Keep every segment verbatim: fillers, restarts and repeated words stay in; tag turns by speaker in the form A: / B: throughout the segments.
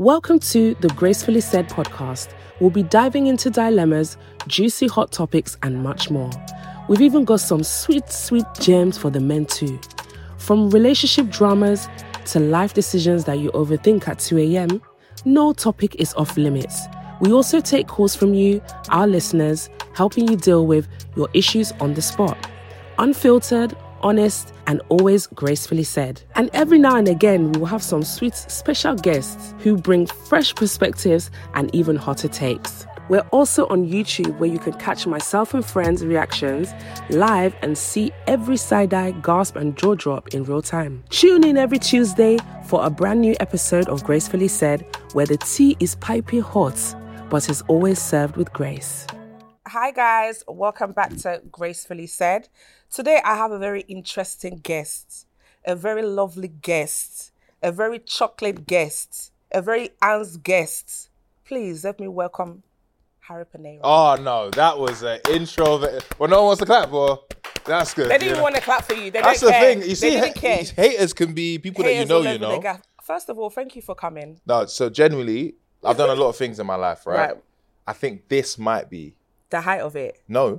A: Welcome to the Gracefully Said podcast. We'll be diving into dilemmas, juicy hot topics, and much more. We've even got some sweet, sweet gems for the men too. From relationship dramas to life decisions that you overthink at two a.m., no topic is off limits. We also take calls from you, our listeners, helping you deal with your issues on the spot. Unfiltered, honest, and always gracefully said. And every now and again, we will have some sweet special guests who bring fresh perspectives and even hotter takes. We're also on YouTube, where you can catch myself and friends' reactions live and see every side-eye, gasp, and jaw drop in real time. Tune in every Tuesday for a brand new episode of Gracefully Said, where the tea is piping hot, but is always served with grace. Hi guys, welcome back to Gracefully Said. Today I have a very interesting guest, a very lovely guest, a very chocolate guest, a very Anne's guest. Please let me welcome Harry Panero.
B: Oh no, that was an intro. That, well, no one wants to clap for. That's good.
A: They didn't even want to clap for you. They
B: That's
A: don't
B: the
A: care.
B: thing. You see,
A: they didn't
B: ha-
A: care.
B: haters can be people
A: Haters
B: that you know.
A: all
B: You
A: over
B: know.
A: the gaff. First of all, thank you for coming.
B: No, so genuinely, I've done a lot of things in my life, right?
A: Right.
B: I think this might be
A: The height of it.
B: no.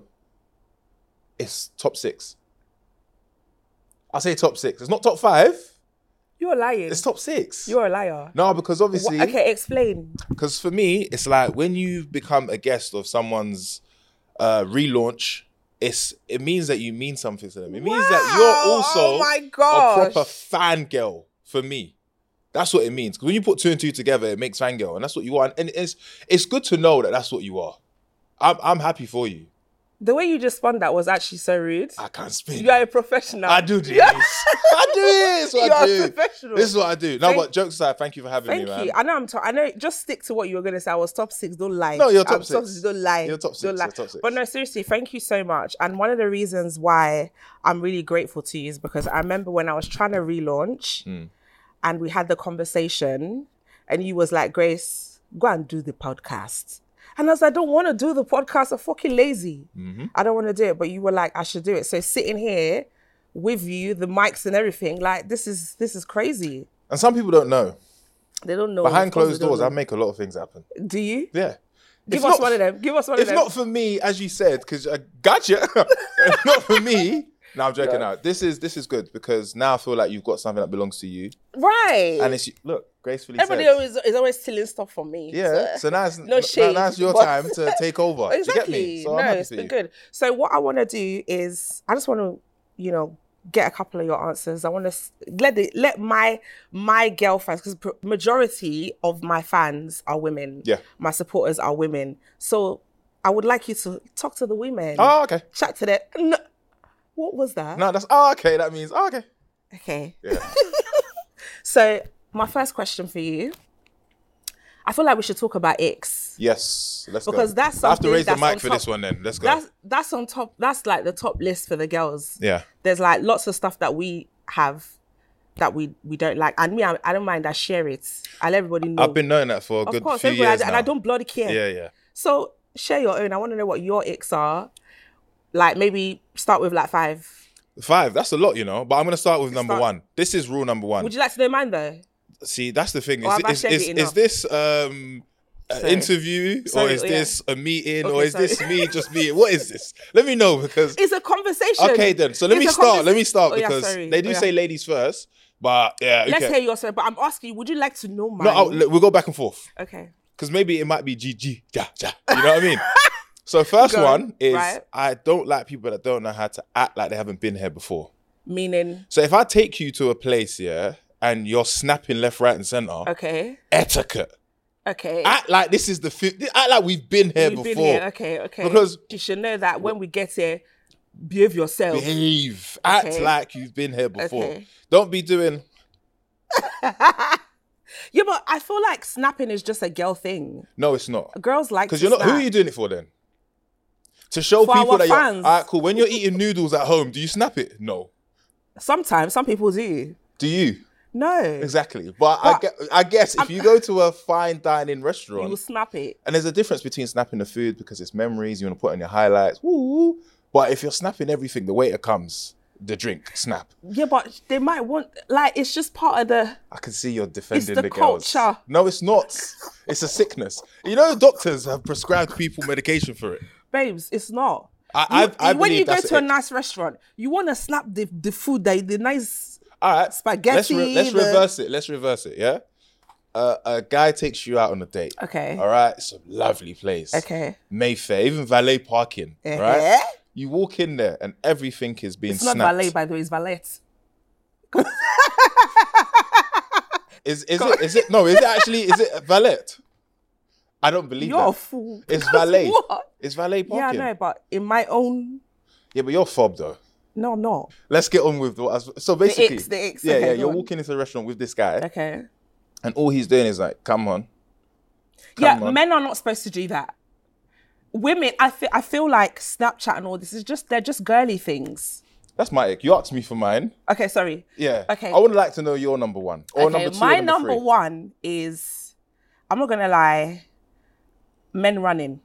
B: It's top six. I'll say top six. It's not top five.
A: You're lying.
B: It's top six.
A: You're a liar.
B: No, because obviously,
A: Wha- Okay, explain.
B: because for me, it's like when you become a guest of someone's uh, relaunch, it's it means that you mean something to them. It means that
A: Wow.
B: you're also
A: Oh my
B: a
A: gosh.
B: proper fangirl for me. That's what it means. Because when you put two and two together, it makes fangirl, and that's what you are. And it's it's good to know that that's what you are. I'm I'm happy for you.
A: The way you just spun that was actually so rude.
B: I can't spin.
A: You are a professional.
B: I do this. I do this. This is what
A: You
B: I
A: are
B: do.
A: a professional.
B: This is what I do. No,
A: Thank-
B: but jokes aside, thank you for having
A: Thank
B: me, man.
A: you. I know I'm. T- I know. Just stick to what you were gonna say. I was top six. Don't lie.
B: No, you're top
A: I'm
B: six.
A: Don't lie.
B: You're top six.
A: Don't lie.
B: You're top six.
A: But no, seriously, thank you so much. And one of the reasons why I'm really grateful to you is because I remember when I was trying to relaunch,
B: Mm.
A: and we had the conversation, and you was like, Grace, go and do the podcast. And I was like, I don't want to do the podcast. I'm fucking lazy.
B: Mm-hmm.
A: I don't want to do it. But you were like, I should do it. So sitting here with you, the mics and everything, like this is this is crazy.
B: And some people don't know.
A: They don't know.
B: Behind
A: Of course
B: closed
A: they don't
B: doors, I
A: know.
B: make a lot of things happen.
A: Do you?
B: Yeah.
A: Give
B: If
A: us
B: not-
A: one of them. Give us one
B: If
A: of them.
B: not for me, as you said, because I gotcha. If not for me, no, I'm joking out. This is this is good because now I feel like you've got something that belongs to you,
A: Right.
B: and it's look gracefully
A: Everybody
B: said.
A: always is always stealing stuff from me.
B: Yeah,
A: So-
B: so now it's,
A: No
B: now,
A: shade,
B: now it's your
A: but-
B: time to take over. Do you get
A: Exactly.
B: me? So
A: no,
B: I'm happy
A: it's
B: for
A: been
B: you.
A: good. So what I want to do is I just want to, you know, get a couple of your answers. I want to let the let my my girl fans, because majority of my fans are women.
B: Yeah.
A: My supporters are women. So I would like you to talk to the women.
B: Oh, okay.
A: Chat to them. No, what was that?
B: No, that's oh, okay. That means oh, okay.
A: Okay.
B: Yeah.
A: So my first question for you, I feel like we should talk about icks.
B: Yes. Let's
A: Because
B: go.
A: that's
B: I have to
A: something
B: raise the
A: that's on
B: mic for
A: top-
B: this one. Then let's go.
A: That's that's on top. That's like the top list for the girls.
B: yeah.
A: There's like lots of stuff that we have that we we don't like, and me, I, I don't mind. I share it. I let everybody know.
B: I've been knowing that for a
A: of
B: good
A: course,
B: few
A: everybody,
B: years
A: and
B: now.
A: I don't bloody care.
B: Yeah, yeah.
A: So share your own. I want to know what your icks are. Like maybe start with like five.
B: Five. That's a lot, you know. But I'm gonna start with number
A: Start-
B: one. This is rule number one.
A: Would you like to know mine though?
B: See, that's the thing.
A: Or
B: Is,
A: have I
B: is,
A: shared
B: is,
A: it
B: is
A: enough?
B: this um, an
A: Sorry.
B: interview
A: Sorry,
B: or is
A: yeah.
B: this a meeting
A: Okay,
B: or is
A: sorry.
B: this me just me? What is this? Let me know because
A: It's a conversation.
B: okay then. So let
A: It's
B: me
A: a
B: start.
A: conversa-
B: Let me start
A: Oh, yeah,
B: because
A: sorry.
B: they do
A: Oh, yeah.
B: say ladies first, but yeah. Okay.
A: Let's hear your story. But I'm asking you, would you like to know mine?
B: no, I'll, we'll go back and forth
A: Okay.
B: because maybe it might be G G. Ja, ja. You know what I mean? So first
A: Go.
B: one is
A: Right.
B: I don't like people that don't know how to act like they haven't been here before.
A: Meaning,
B: So if I take you to a place, yeah, and you're snapping left, right, and center,
A: okay,
B: etiquette.
A: okay.
B: Act like this is the fifth. Act like we've been here
A: We've
B: before.
A: been here. Okay, okay.
B: Because-
A: you should know that when we get here, behave yourself.
B: Behave. Act
A: Okay.
B: like you've been here before.
A: Okay.
B: Don't be doing.
A: Yeah, but I feel like snapping is just a girl thing.
B: No, it's not.
A: Girls like
B: Because
A: to
B: you're not. Who
A: snap.
B: are you doing it for then? To show
A: For
B: people
A: our
B: that you're.
A: fans.
B: All right, cool. When you're eating noodles at home, do you snap it? No.
A: Sometimes some people do.
B: Do you?
A: No,
B: Exactly. But, I,
A: But-
B: gue- I guess if you go to a fine dining restaurant,
A: you will snap it.
B: and there's a difference between snapping the food because it's memories, you want to put on your highlights, woo. But if you're snapping everything, the waiter comes, the drink, snap.
A: Yeah, but they might want, like, it's just part of the...
B: I can see you're defending
A: It's the
B: the girls.
A: culture.
B: No, it's not. It's a sickness. You know, doctors have prescribed people medication for it.
A: Babes, it's not.
B: I, I,
A: You-
B: I
A: when you
B: believe
A: go
B: that's
A: to a
B: it.
A: nice restaurant, you want to snap the, the food, the, the nice...
B: All right,
A: spaghetti,
B: Let's, re- let's
A: the-
B: reverse it. Let's reverse it. Yeah, uh, a guy takes you out on a date.
A: Okay.
B: All right, it's a lovely place.
A: Okay.
B: Mayfair, even valet parking.
A: Uh-huh.
B: Right. You walk in there and everything is being
A: It's not
B: snapped.
A: valet, by the way, it's valet.
B: Is is it is it no? Is it actually is it valet? I don't believe
A: You're a
B: that.
A: fool.
B: It's
A: Because
B: valet.
A: What?
B: It's valet
A: Yeah, I
B: parking.
A: know, but in my own...
B: Yeah, but you're fob though.
A: No, I'm not.
B: Let's get on with what. So basically,
A: icks, the icks.
B: yeah,
A: Okay,
B: yeah.
A: go
B: You're
A: on.
B: walking into a restaurant with this guy,
A: Okay.
B: and all he's doing is like, "Come on."
A: Yeah,
B: Come on.
A: men are not supposed to do that. Women, I feel, I feel like Snapchat and all this is just, they're just girly things.
B: That's my ick. You asked me for mine.
A: Okay, sorry.
B: Yeah.
A: Okay.
B: I would like to know your number one or
A: okay,
B: number two.
A: my
B: or number,
A: number
B: three.
A: one is, I'm not gonna lie, men running.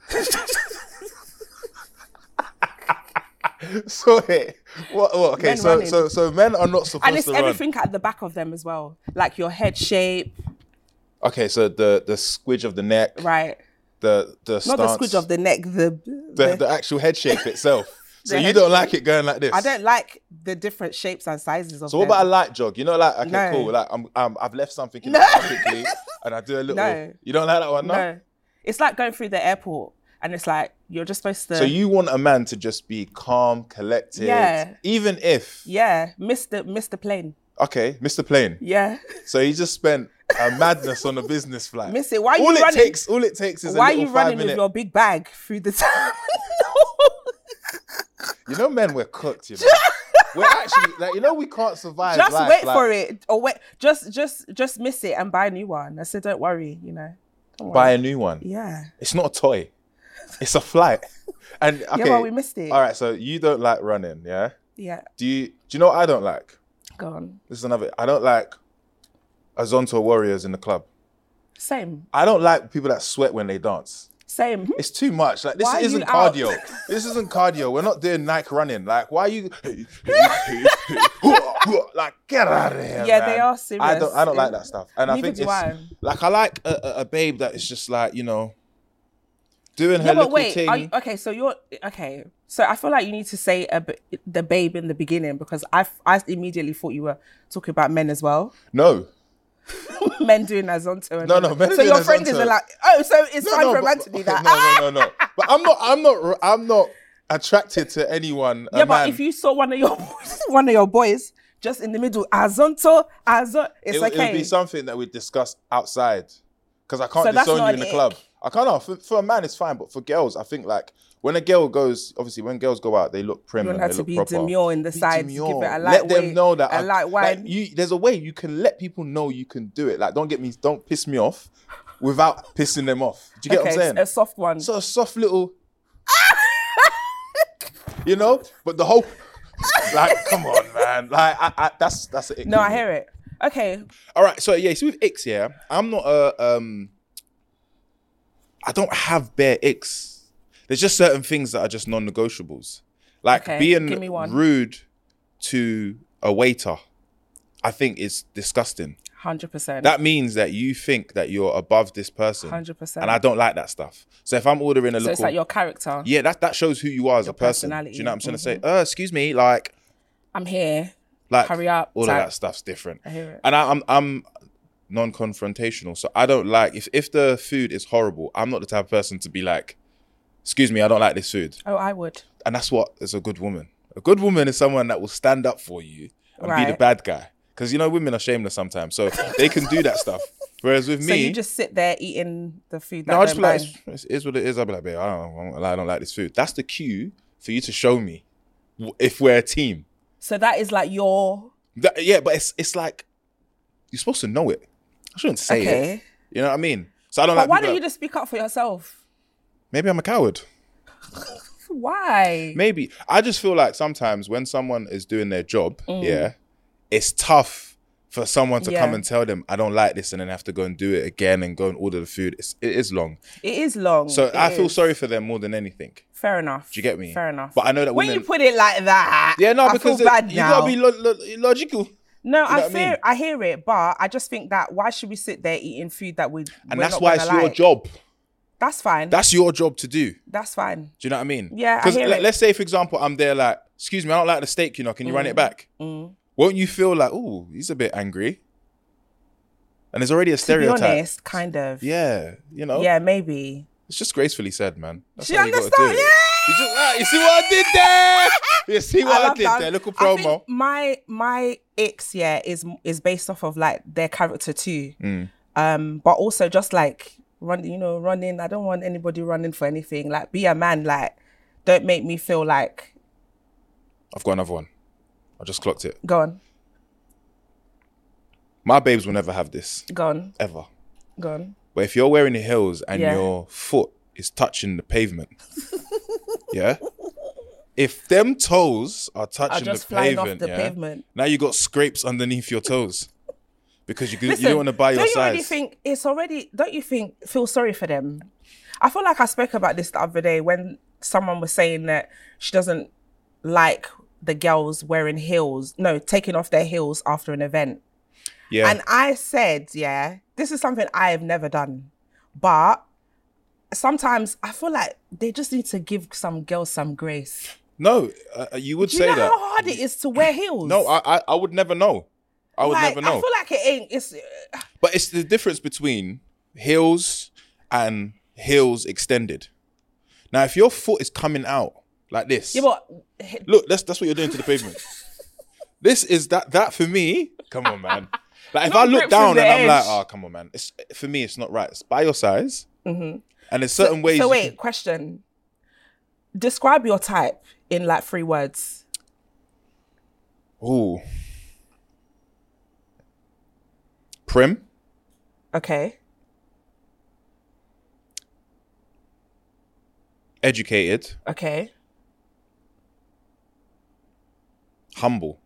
B: So wait, what? what okay,
A: Men
B: so
A: running.
B: so so men are not supposed
A: And it's
B: to run.
A: everything at the back of them as well. Like your head shape,
B: Okay, so the the squidge of the neck,
A: right?
B: the the
A: Not
B: stance,
A: the squidge of the neck, the,
B: the,
A: the,
B: the actual head shape itself. So
A: The
B: you
A: head
B: don't like it going like this.
A: I don't like the different shapes and sizes of
B: So what
A: them.
B: about a light jog? You know, like okay,
A: No.
B: cool. Like I'm, I'm I've left something in
A: No.
B: the car quickly, and I do a little.
A: No.
B: You don't like that one, no?
A: No. It's like going through the airport and it's like, you're just supposed to...
B: So you want a man to just be calm, collected,
A: Yeah.
B: even if
A: Yeah, miss the, miss the plane.
B: okay, Mister Plane.
A: Yeah.
B: So he just spent a madness on a business flight.
A: Miss it. Why are you
B: all it
A: running?
B: takes, all it takes is
A: Why
B: a
A: are
B: little
A: you
B: five
A: running
B: minute.
A: with your big bag through the time?
B: You know, men, we're cooked. You know, we're actually like, you know, we can't survive.
A: Just
B: life,
A: wait
B: like,
A: for it. Or wait, just just just miss it and buy a new one. I said, don't worry, you know. Don't
B: Buy
A: worry.
B: a new one.
A: Yeah.
B: It's not a toy. It's a flight. And okay,
A: Yeah, but we missed it.
B: all right. So you don't like running, yeah?
A: Yeah.
B: Do you? Do you know what I don't like?
A: Go on.
B: This is another. I don't like Azonto warriors in the club.
A: Same.
B: I don't like people that sweat when they dance.
A: Same.
B: It's too much. Like this
A: Why are
B: isn't
A: you out?
B: cardio. This isn't cardio. We're not doing Nike running. Like why are you? Like get out of here.
A: Yeah,
B: man.
A: they are serious.
B: I don't. I don't like that stuff. And I
A: Neither
B: think
A: do
B: it's
A: I.
B: like I like a, a, a babe that is just like you know doing her
A: Yeah, but
B: little
A: wait.
B: thing.
A: Are you, okay, so you're okay. So I feel like you need to say a, b- the babe in the beginning because I I immediately thought you were talking about men as well.
B: No.
A: Men doing Azonto. And
B: No,
A: all
B: no,
A: that.
B: men
A: So
B: doing
A: your friend
B: Azonto.
A: isn't like, oh, so it's
B: No,
A: fine
B: no,
A: for a man
B: but-
A: to do
B: okay,
A: that.
B: No, no, no, no. But I'm not. I'm not. I'm not attracted to anyone. A
A: Yeah, but
B: man.
A: if you saw one of your boys, one of your boys just in the middle, Azonto, Azonto, it's
B: it, would-
A: okay.
B: it would be something that we discuss outside because I can't
A: So that's
B: disown
A: not
B: you in
A: an
B: the club.
A: ick.
B: I can't. No, for, for a man, it's fine, but for girls, I think like when a girl goes, obviously when girls go out, they look prim
A: You
B: and
A: want
B: they
A: her to
B: look
A: be
B: proper.
A: demure in the
B: Be
A: sides, give
B: demure.
A: it a
B: Let them
A: lightweight-
B: know that
A: a
B: I-
A: light
B: like,
A: wine.
B: you, there's a way you can let people know you can do it. Like don't get me, don't piss me off without pissing them off. Do you get
A: okay,
B: what I'm saying?
A: a soft one.
B: So a soft little, you know, but the whole, like, come on, man, like, I, I, that's that's it.
A: no, I hear it. Okay,
B: All right, so yeah, so with icks, yeah, I'm not a, um, I don't have bare icks. There's just certain things that are just non-negotiables, like
A: Okay,
B: being
A: give me one.
B: rude to a waiter. I think is disgusting.
A: one hundred percent.
B: That means that you think that you're above this person,
A: one hundred percent.
B: and I don't like that stuff. So if I'm ordering a
A: So
B: little,
A: it's like your character.
B: yeah, that that shows who you are as
A: Your
B: a person. Do
A: personality,
B: you know what I'm trying to say?
A: mhm.
B: Uh, excuse me, like,
A: I'm here.
B: like
A: Hurry up,
B: all
A: type.
B: of that stuff's different.
A: I hear it.
B: And I, I'm I'm non-confrontational, so I don't like if if the food is horrible. I'm not the type of person to be like, excuse me, I don't like this food.
A: Oh, I would.
B: And that's what is a good woman. A good woman is someone that will stand up for you and be the
A: Right.
B: bad guy. Because you know women are shameless sometimes, so they can do that stuff. Whereas with
A: So
B: me,
A: you just sit there eating the food that
B: no, I just
A: don't
B: be like,
A: mind.
B: it's, it's what it is. I'll be like, babe, I don't, I don't like this food. That's the cue for you to show me w- if we're a team.
A: So that is like your
B: That, yeah, but it's it's like you're supposed to know it. I shouldn't say it.
A: okay.
B: You know what I mean? So I don't
A: But
B: like.
A: why
B: people
A: don't you
B: that-
A: just speak up for yourself?
B: Maybe I'm a coward.
A: Why?
B: Maybe I just feel like sometimes when someone is doing their job,
A: Mm.
B: yeah, it's tough For someone to
C: Yeah.
B: come and tell them, I don't like this, and then have to go and do it again and go and order the food, it's, it is long.
C: It is long.
B: So
C: It
B: I feel
C: is.
B: sorry for them more than anything.
C: Fair enough.
B: Do you get me?
C: Fair enough.
B: But I know that
C: when
B: women...
C: you put it like that,
B: Yeah, no,
C: I
B: because
C: feel
B: it-
C: bad
B: you
C: now.
B: gotta be lo- lo- logical.
C: No,
B: know
C: I
B: what I
C: fear,
B: mean?
C: I hear it, but I just think that why should we sit there eating food that we
B: And
C: we're
B: that's
C: not
B: why
C: gonna
B: it's your
C: like?
B: job.
C: That's fine.
B: That's your job to do. Do
C: That's fine.
B: you know what I mean?
C: Yeah, I
B: Because
C: hear it.
B: let's say, for example, I'm there like, excuse me, I don't like the steak, you know, can you run it back?
C: Mm.
B: Won't you feel like, oh, he's a bit angry? And there's already a
C: To be
B: stereotype.
C: honest, kind of.
B: Yeah, you know?
C: Yeah, maybe.
B: It's just gracefully said, man. That's
C: Do you
B: how you gotta
C: understand?
B: do it.
C: Yeah.
B: You, just, ah, you see what I did there? You see what I,
C: love
B: did
C: that.
B: there? Look at
C: I
B: promo.
C: think my my icks, yeah, is is based off of like their character too.
B: Mm.
C: Um, but also just like run, you know, running. I don't want anybody running for anything. Like, be a man. Like, don't make me feel like.
B: I've got another one. I just clocked it.
C: Go on,
B: My babes will never have this,
C: go on,
B: ever.
C: go on.
B: But if you're wearing heels and
C: Yeah.
B: your foot is touching the pavement, yeah? If them toes are
C: Are
B: touching
C: just
B: the
C: flying
B: pavement,
C: off the
B: yeah,
C: pavement.
B: now you got scrapes underneath your toes because you, you
C: Listen,
B: don't want to buy your
C: don't you
B: size.
C: already think it's already? Don't you think feel sorry for them? I feel like I spoke about this the other day when someone was saying that she doesn't like the girls wearing heels, no, taking off their heels after an event.
B: yeah.
C: And I said, yeah, this is something I have never done. But sometimes I feel like they just need to give some girls some grace.
B: no, uh, you would
C: Do you
B: say
C: know
B: that.
C: how hard it is to wear heels?
B: No, I, I I would never know. I would
C: Like,
B: never know.
C: I feel like it ain't. It's
B: But it's the difference between heels and heels extended. Now, if your foot is coming out like this,
C: yeah, but
B: look, that's that's what you're doing to the pavement. This is that that for me. Come on, man. Like if
C: Not
B: I look
C: grips
B: down
C: in the
B: and I'm like,
C: edge.
B: oh, come on, man. It's for me. It's not right. It's by your size, and there's certain ways.
C: So
B: you
C: wait,
B: can-
C: question. Describe your type in like three words.
B: Ooh. Prim,
C: Okay.
B: educated,
C: Okay.
B: humble.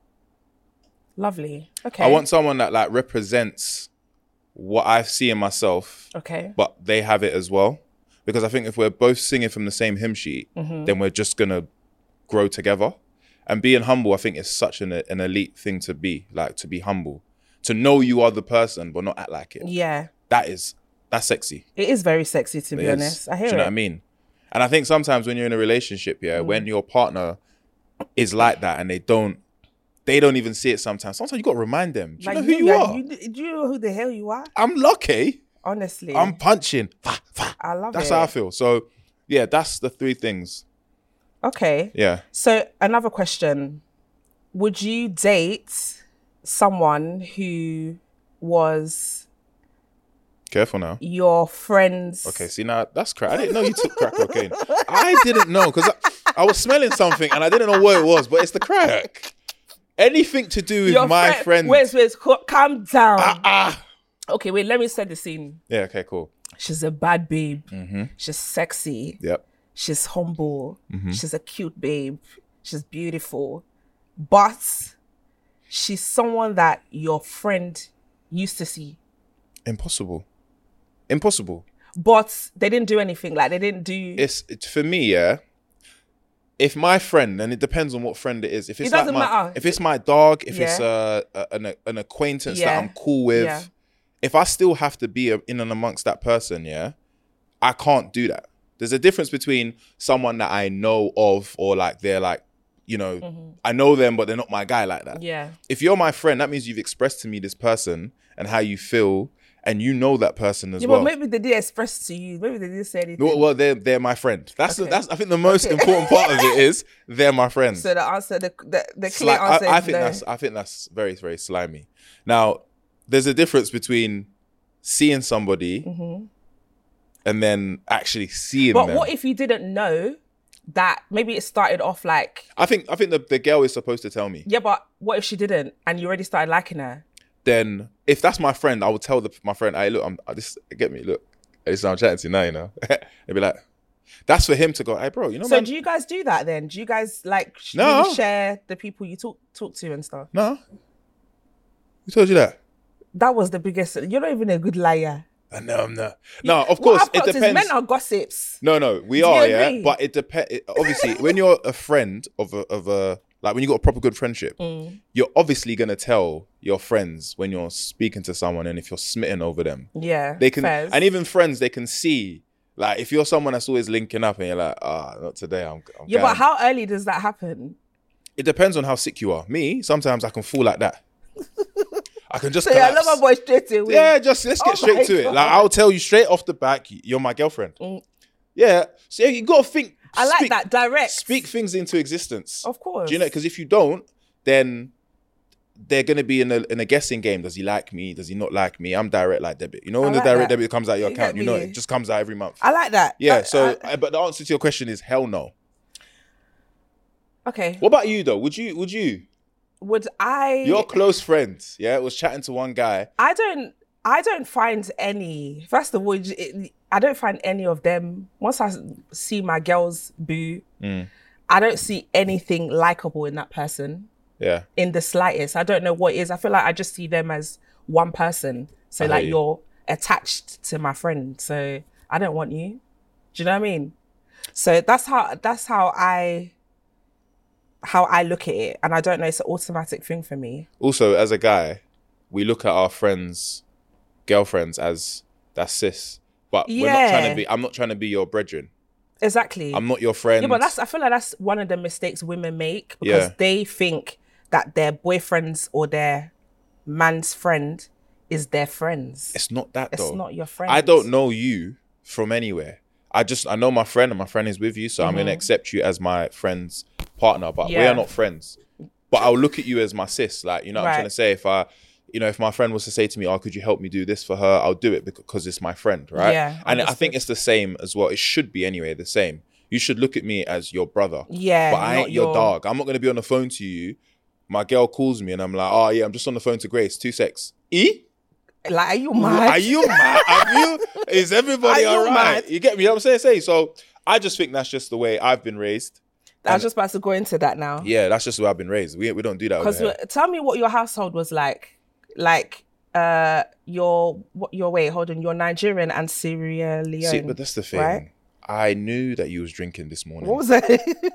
C: Lovely. Okay.
B: I want someone that like represents what I see in myself,
C: Okay.
B: but they have it as well. Because I think if we're both singing from the same hymn sheet,
C: Mm-hmm.
B: then we're just gonna grow together. And being humble, I think, is such an an elite thing to be. Like to be humble, to know you are the person, but not act like it.
C: Yeah.
B: That is that's sexy.
C: It is very sexy to be
B: It is.
C: honest. I hear
B: Do you know
C: it.
B: what I mean? And I think sometimes when you're in a relationship, yeah,
C: Mm.
B: when your partner is like that and they don't, they don't even see it sometimes. Sometimes you got to remind them. Do you know who you
C: yeah,
B: are?
C: You, do you know who the hell you are?
B: I'm lucky.
C: Honestly.
B: I'm punching. Fa, fa.
C: I love
B: That's
C: it.
B: how I feel. So, yeah, that's the three things.
C: Okay.
B: Yeah.
C: So another question. Would you date someone who was
B: Careful now.
C: your friend's
B: Okay, see now that's crack. I didn't know you took crack cocaine. I didn't know because I, I was smelling something and I didn't know what it was, but it's the crack. Anything to do with
C: your
B: my
C: friend-
B: friend.
C: Wait, wait, co- calm down.
B: Ah, ah.
C: Okay, wait, let me set the scene.
B: Yeah. Okay. Cool.
C: She's a bad babe.
B: Mm-hmm.
C: She's sexy.
B: Yep.
C: She's humble.
B: Mm-hmm.
C: She's a cute babe. She's beautiful. But she's someone that your friend used to see.
B: Impossible. Impossible.
C: But they didn't do anything. Like they didn't do
B: It's, it's for me. Yeah. If my friend, and it depends on what friend it is. If it's
C: doesn't
B: like my,
C: matter.
B: if it's my dog, if it's
C: Yeah.
B: a, a an, an acquaintance
C: Yeah.
B: that I'm cool with,
C: Yeah.
B: if I still have to be a, in and amongst that person, yeah, I can't do that. There's a difference between someone that I know of or like they're like, you know, I know them, but they're not my guy like that.
C: Mm-hmm. Yeah.
B: If you're my friend, that means you've expressed to me this person and how you feel, and you know that person as
C: Yeah,
B: well.
C: but maybe they did express to you. Maybe they didn't say anything.
B: Well, well, they're they're my friend. That's the,
C: Okay.
B: that's I think the most important part of it is they're my friends.
C: So the answer, the the, the
B: Sli-
C: clear answer
B: I, I
C: is
B: think
C: no.
B: that's I think that's very very slimy. Now, there's a difference between seeing somebody and then actually seeing
C: But
B: them.
C: what if you didn't know that maybe it started off like,
B: I think I think the, the girl is supposed to tell me.
C: yeah, but what if she didn't and you already started liking her?
B: Then if that's my friend, I would tell the, my friend, hey, look, I'm I this get me, look, this is how I'm chatting to you now, you know. They'd be like, that's for him to go, hey, bro, you know,
C: So
B: man,
C: do you guys do that then? Do you guys like sh-
B: No.
C: really share the people you talk talk to and stuff?
B: no. Who told you that?
C: That was the biggest. You're not even a good liar.
B: I know I'm not. No, of
C: What
B: course
C: I've
B: it
C: got is
B: depends.
C: men are gossips.
B: No, no, we
C: Do you
B: are, yeah.
C: agree?
B: But it depends. Obviously, when you're a friend of a, of a like when you got a proper good friendship,
C: Mm.
B: you're obviously gonna tell your friends when you're speaking to someone and if you're smitten over them.
C: Yeah,
B: They can,
C: fairs.
B: and even friends, they can see. Like if you're someone that's always linking up and you're like, ah, not today. I'm. I'm
C: Yeah,
B: going.
C: but how early does that happen?
B: It depends on how sick you are. Me, sometimes I can fall like that. I can just.
C: So yeah, I
B: collapse.
C: love my boy straight away.
B: Yeah, just let's get
C: Oh
B: straight
C: my
B: to it.
C: God.
B: Like I'll tell you straight off the back, you're my girlfriend.
C: Mm.
B: Yeah, so you gotta think.
C: I like
B: speak-
C: that direct.
B: Speak things into existence.
C: Of course.
B: Do you know? Because if you don't, then they're gonna be in a in a guessing game. Does he like me? Does he not like me? I'm direct like debit. You know when
C: I
B: the
C: like
B: direct
C: that.
B: debit comes out your
C: You
B: account,
C: get
B: you know
C: me?
B: it just comes out every month.
C: I like that.
B: Yeah.
C: I-
B: so,
C: I-
B: uh, but the answer to your question is hell no.
C: okay.
B: What about you though? Would you? Would you?
C: Would I?
B: Your close friend, yeah, was chatting to one guy.
C: I don't. I don't find any. First of all, it, I don't find any of them. Once I see my girl's boo,
B: Mm.
C: I don't see anything likable in that person
B: Yeah.
C: in the slightest. I don't know what it is. I feel like I just see them as one person. So
B: I hear
C: like
B: you.
C: you're attached to my friend. So I don't want you. Do you know what I mean? So that's how that's how I how I look at it. And I don't know, it's an automatic thing for me.
B: Also, as a guy, we look at our friends, girlfriends as that's sis. But we're not trying
C: Yeah.
B: to be. I'm not trying to be your brethren.
C: Exactly.
B: I'm not your friend.
C: Yeah, but that's I feel like that's one of the mistakes women make because
B: Yeah.
C: they think that their boyfriend's or their man's friend is their friends.
B: It's not that
C: It's
B: though.
C: not your friend.
B: I don't know you from anywhere. I just I know my friend and my friend is with you, so I'm gonna accept you as my friend's partner. But we
C: Mm-hmm. Yeah.
B: are not friends. But I'll look at you as my sis. Like you know, what I'm
C: Right.
B: trying to say if I. You know, if my friend was to say to me, "Oh, could you help me do this for her?" I'll do it because it's my friend, right?
C: Yeah,
B: and I
C: understood.
B: think it's the same as well. It should be anyway, the same. You should look at me as your brother.
C: Yeah,
B: but I
C: not
B: ain't your
C: your-
B: dog. I'm not gonna be on the phone to you. My girl calls me and I'm like, "Oh yeah, I'm just on the phone to Grace. Two secs. E?
C: Like, are you mad?
B: Are you mad? Are you? Is everybody
C: Are you
B: all right?
C: mad?
B: You get me? You know what I'm saying? Say so. I just think that's just the way I've been raised.
C: I was just about to go into that now.
B: Yeah, that's just the way I've been raised. We we don't do that.
C: Because
B: Over here.
C: tell me what your household was like. Like, uh, your what your wait, hold on, you're Nigerian and Sierra Leone.
B: See, but that's the thing.
C: right?
B: I knew that you was drinking this morning.
C: What was that?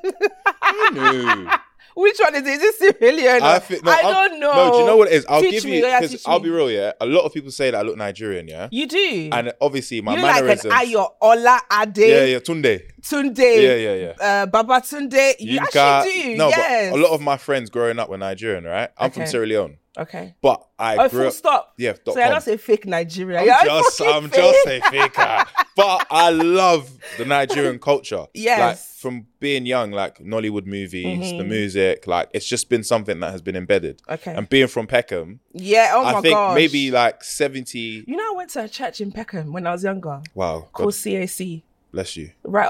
B: I knew.
C: Which one is it? Is it Sierra Leone?
B: I, think, no,
C: I
B: I'm-
C: don't know.
B: No, do you know what it is? I'll
C: Teach
B: give
C: me,
B: you
C: yeah,
B: because
C: teach
B: I'll
C: me.
B: be real. Yeah, a lot of people say that I look Nigerian. Yeah,
C: You do.
B: and obviously my
C: you look like
B: mannerisms.
C: an Ayo Ola Ade
B: yeah, yeah, Tunde.
C: Tunde.
B: Yeah, yeah, yeah.
C: Uh, Baba Tunde. You
B: Yinka-
C: actually do.
B: No,
C: yes.
B: but a lot of my friends growing up were Nigerian, right? I'm from
C: Okay.
B: Sierra Leone,
C: Okay.
B: but I
C: Oh,
B: grew
C: full
B: up.
C: stop.
B: Yeah, dot
C: So I
B: com.
C: don't say fake Nigeria.
B: I'm
C: You're
B: just,
C: fucking
B: I'm
C: fake.
B: just a faker. But I love the Nigerian culture.
C: Yes.
B: Like from being young, like Nollywood movies,
C: Mm-hmm.
B: the music, like it's just been something that has been embedded.
C: Okay.
B: And being from Peckham,
C: Yeah. Oh
B: I
C: my
B: think
C: gosh.
B: maybe like seventy.
C: You know, I went to a church in Peckham when I was younger
B: Wow. God
C: called C A C.
B: bless you.
C: Right.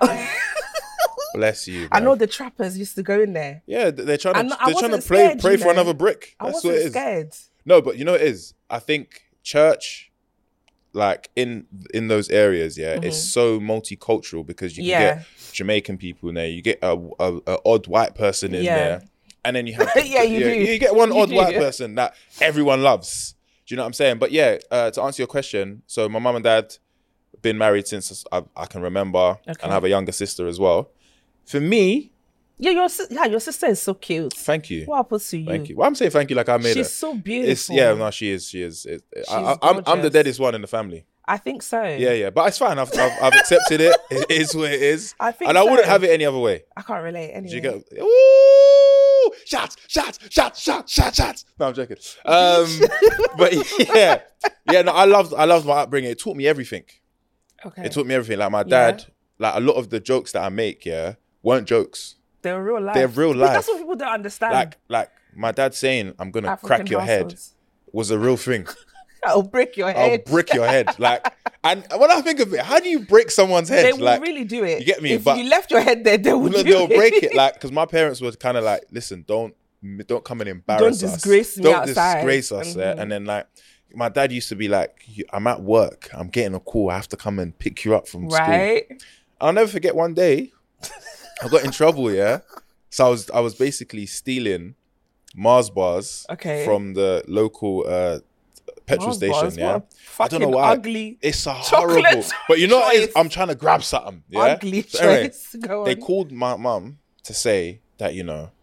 B: Bless you.
C: I
B: man.
C: know the trappers used to go in there.
B: Yeah, th- they're trying
C: And
B: to
C: I
B: they're trying to
C: wasn't
B: pray
C: scared,
B: pray
C: you
B: for
C: know.
B: another brick.
C: I
B: That's what
C: wasn't
B: it is.
C: scared.
B: No, but you know what it is? I think church, like in in those areas, yeah, it's so multicultural because you can
C: Mm-hmm. Yeah.
B: get Jamaican people in there, you get a, a, a odd white person in
C: Yeah.
B: there, and then you have
C: Yeah, you do.
B: you get one
C: You
B: odd
C: do.
B: white person that everyone loves. Do you know what I'm saying? But yeah, uh, to answer your question, so my mum and dad been married since I, I can remember,
C: Okay.
B: and I have a younger sister as well. For me,
C: Yeah, your sis- yeah, your sister is so cute.
B: thank you.
C: What happens to you?
B: Thank you. Well, I'm saying thank you like I made
C: She's
B: her.
C: so beautiful.
B: It's yeah, no, she is. She is. It, I,
C: She's
B: I, I'm, I'm the
C: gorgeous.
B: deadest one in the family.
C: I think so.
B: Yeah, yeah, but it's fine. I've, I've, I've accepted it. It is what it is.
C: I think
B: and I wouldn't
C: so.
B: have it any other way.
C: I can't relate anyway.
B: Do you get? Ooh, shots, shots, shots, shots, shots, shots. No, I'm joking. Um, but yeah, yeah. No, I loved, I loved my upbringing. It taught me everything.
C: Okay.
B: It taught me everything. Like my
C: Yeah.
B: dad, like a lot of the jokes that I make, yeah, weren't jokes.
C: They're real life.
B: They're real
C: But
B: life.
C: That's what people don't understand.
B: Like, like my dad saying, "I'm gonna
C: African
B: crack your head,"
C: households.
B: was a real thing.
C: I'll break your
B: I'll
C: head.
B: brick your head. Like, and when I think of it, how do you break someone's head?
C: They will
B: like,
C: really do it.
B: you get me?
C: If
B: But-
C: you left your head there, they will
B: no,
C: do
B: they'll
C: it.
B: break it. Like, because my parents were kind of like, listen, don't, don't come and embarrass
C: Don't
B: us.
C: disgrace me
B: Don't
C: outside.
B: disgrace us. Yeah?
C: Mhm.
B: And then like, my dad used to be like, "You- I'm at work. I'm getting a call. I have to come and pick you up from school.
C: Right?
B: I'll never forget one day, I got in trouble. Yeah. So I was, I was basically stealing Mars bars
C: Okay.
B: from the local uh, petrol
C: Mars
B: station.
C: bars?
B: Yeah,
C: What a
B: I don't know
C: fucking
B: why.
C: ugly
B: It's a
C: chocolate
B: horrible. But you know what it is?
C: choice.
B: I'm trying to grab something. Yeah.
C: Ugly
B: So anyway,
C: choice. Go
B: they
C: on.
B: called my mum to say that, you know,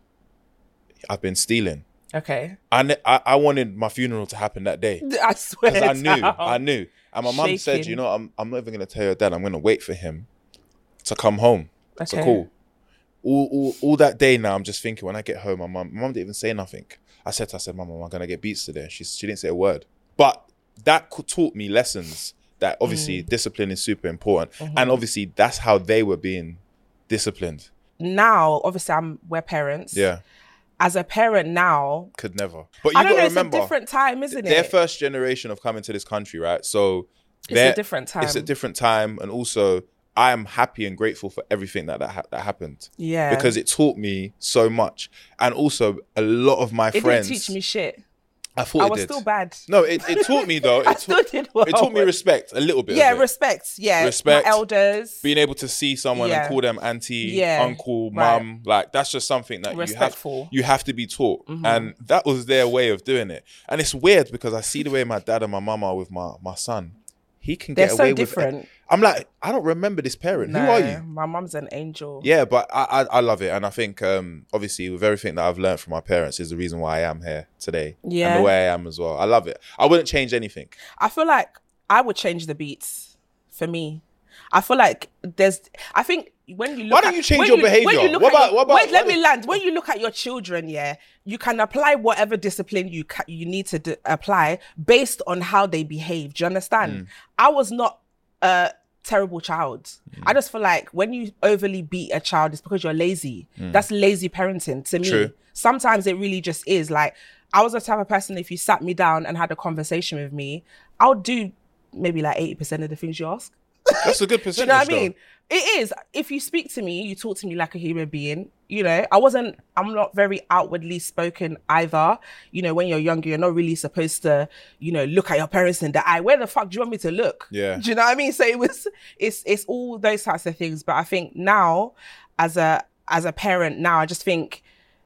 B: I've been stealing.
C: Okay.
B: I, ne- I I wanted my funeral to happen that day
C: I swear.
B: because I knew,
C: down.
B: I knew. And my mum said,
C: Shaking.
B: you know, I'm I'm not even gonna tell your dad. I'm gonna wait for him to come home. So
C: Okay.
B: cool. All, all all that day now, I'm just thinking when I get home, my mum, my mum didn't even say nothing. I said to her, I said, Mum, am I gonna get beats today? She she didn't say a word. But that co- taught me lessons that obviously
C: Mm.
B: discipline is super important,
C: Mm-hmm.
B: and obviously that's how they were being disciplined.
C: Now, obviously, I'm we're parents.
B: Yeah,
C: As a parent now,
B: could never. But you
C: I don't
B: gotta
C: know.
B: remember,
C: It's a different time, isn't
B: their
C: it?
B: first generation of coming to this country, right? So
C: It's
B: they're-
C: a different time.
B: It's a different time, and also I am happy and grateful for everything that that, ha- that happened.
C: Yeah.
B: because it taught me so much, and also a lot of my
C: it
B: friends.
C: didn't teach me shit.
B: I thought
C: I
B: it
C: was
B: did.
C: still bad.
B: No, it, it taught me though. It
C: I
B: taught,
C: still did well.
B: it taught me respect a little bit.
C: Yeah,
B: of it.
C: respect. Yeah,
B: Respect.
C: My elders.
B: Being able to see someone
C: Yeah.
B: and call them auntie,
C: Yeah.
B: uncle,
C: Right.
B: mum, like that's just something that
C: Respectful.
B: you have you have to be taught, and that was their way of doing it. And it's weird because I see the way my dad and my mum are with my my son. He can
C: They're
B: get
C: so
B: away
C: different.
B: with it. I'm like, I don't remember this parent. Who
C: No,
B: are you?
C: My mum's an angel.
B: Yeah, but I, I I love it, and I think um obviously with everything that I've learned from my parents is the reason why I am here today.
C: Yeah.
B: and the way I am as well. I love it. I wouldn't change anything.
C: I feel like I would change the beats for me. I feel like there's. I think when you look
B: Why don't
C: at-
B: you change
C: when
B: your
C: you- when
B: behaviour?
C: you look
B: What
C: at
B: about-
C: your-
B: what about-
C: Wait, let
B: what
C: me
B: if-
C: land. When you look at your children, yeah, you can apply whatever discipline you ca- you need to d- apply based on how they behave. Do you understand?
B: Mm.
C: I was not a terrible child.
B: Mm.
C: I just feel like when you overly beat a child, it's because you're lazy. That's lazy parenting to me.
B: Mm. True.
C: Sometimes it really just is. Like, I was the type of person, if you sat me down and had a conversation with me, I would do maybe like eighty percent of the things you ask.
B: That's a good
C: Do
B: percentage.
C: you know what I
B: though.
C: mean? It is. If you speak to me, you talk to me like a human being. You know, I wasn't, I'm not very outwardly spoken either. You know, when you're younger, you're not really supposed to, you know, look at your parents in the eye. Where the fuck do you want me to look?
B: Yeah.
C: Do you know what I mean? So it was, it's, it's all those types of things. But I think now, as a, as a parent now, I just think,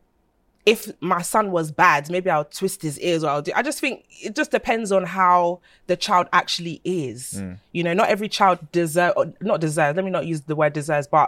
C: if my son was bad, maybe I'll twist his ears or I'll do. I just think it just depends on how the child actually is.
B: Mm.
C: You know, not every child deserve, or not deserves. Let me not use the word deserves, but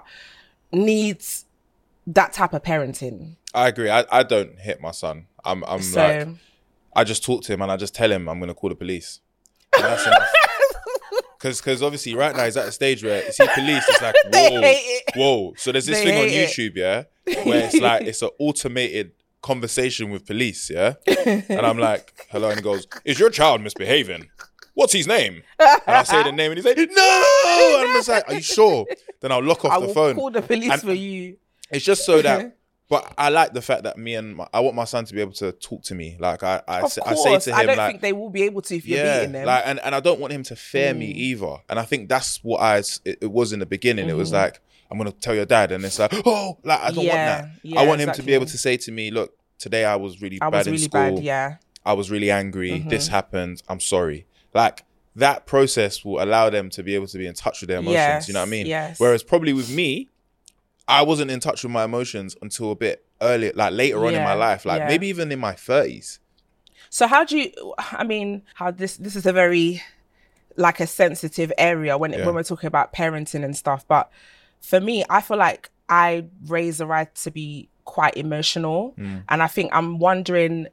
C: needs that type of parenting.
B: I agree. I, I don't hit my son. I'm I'm
C: So
B: like I just talk to him and I just tell him I'm gonna call the police. And that's enough. Cause, cause obviously right now he's at a stage where you see police, it's like
C: They
B: whoa,
C: hate it.
B: whoa. So there's this
C: They
B: thing on
C: hate it.
B: YouTube, yeah, where it's like it's an automated conversation with police, yeah. And I'm like, hello, and he goes, "Is your child misbehaving? What's his name?" And I say the name, and he's like, "No." And I'm just like, "Are you sure?" Then I'll lock off
C: I
B: the
C: will
B: phone.
C: call the police
B: And-
C: for you.
B: It's just so that. But I like the fact that me and my, I want my son to be able to talk to me. Like I, I,
C: Of
B: say,
C: course,
B: I say to him,
C: I don't
B: like,
C: think they will be able to if you're
B: yeah,
C: beating them.
B: like, and, and I don't want him to fear
C: Mm.
B: me either. And I think that's what I, s- it, it was in the beginning. It was
C: Mm-hmm.
B: like, I'm going to tell your dad. And it's like, oh, like, I don't
C: Yeah,
B: want that.
C: yeah,
B: I want him to
C: exactly.
B: be able to say to me, look, today I was really
C: I
B: bad
C: was
B: in
C: really
B: school.
C: bad. Yeah.
B: I was really angry.
C: Mm-hmm.
B: This happened. I'm sorry. Like, that process will allow them to be able to be in touch with their emotions.
C: Yes,
B: You know what I mean?
C: yes.
B: Whereas probably with me, I wasn't in touch with my emotions until a bit earlier, like later on in my
C: Yeah,
B: life, like
C: yeah.
B: maybe even in my thirties.
C: So how do you? I mean, how this this is a very like a sensitive area when
B: Yeah.
C: when we're talking about parenting and stuff. But for me, I feel like I raised the right to be quite emotional,
B: Mm.
C: and I think I'm wondering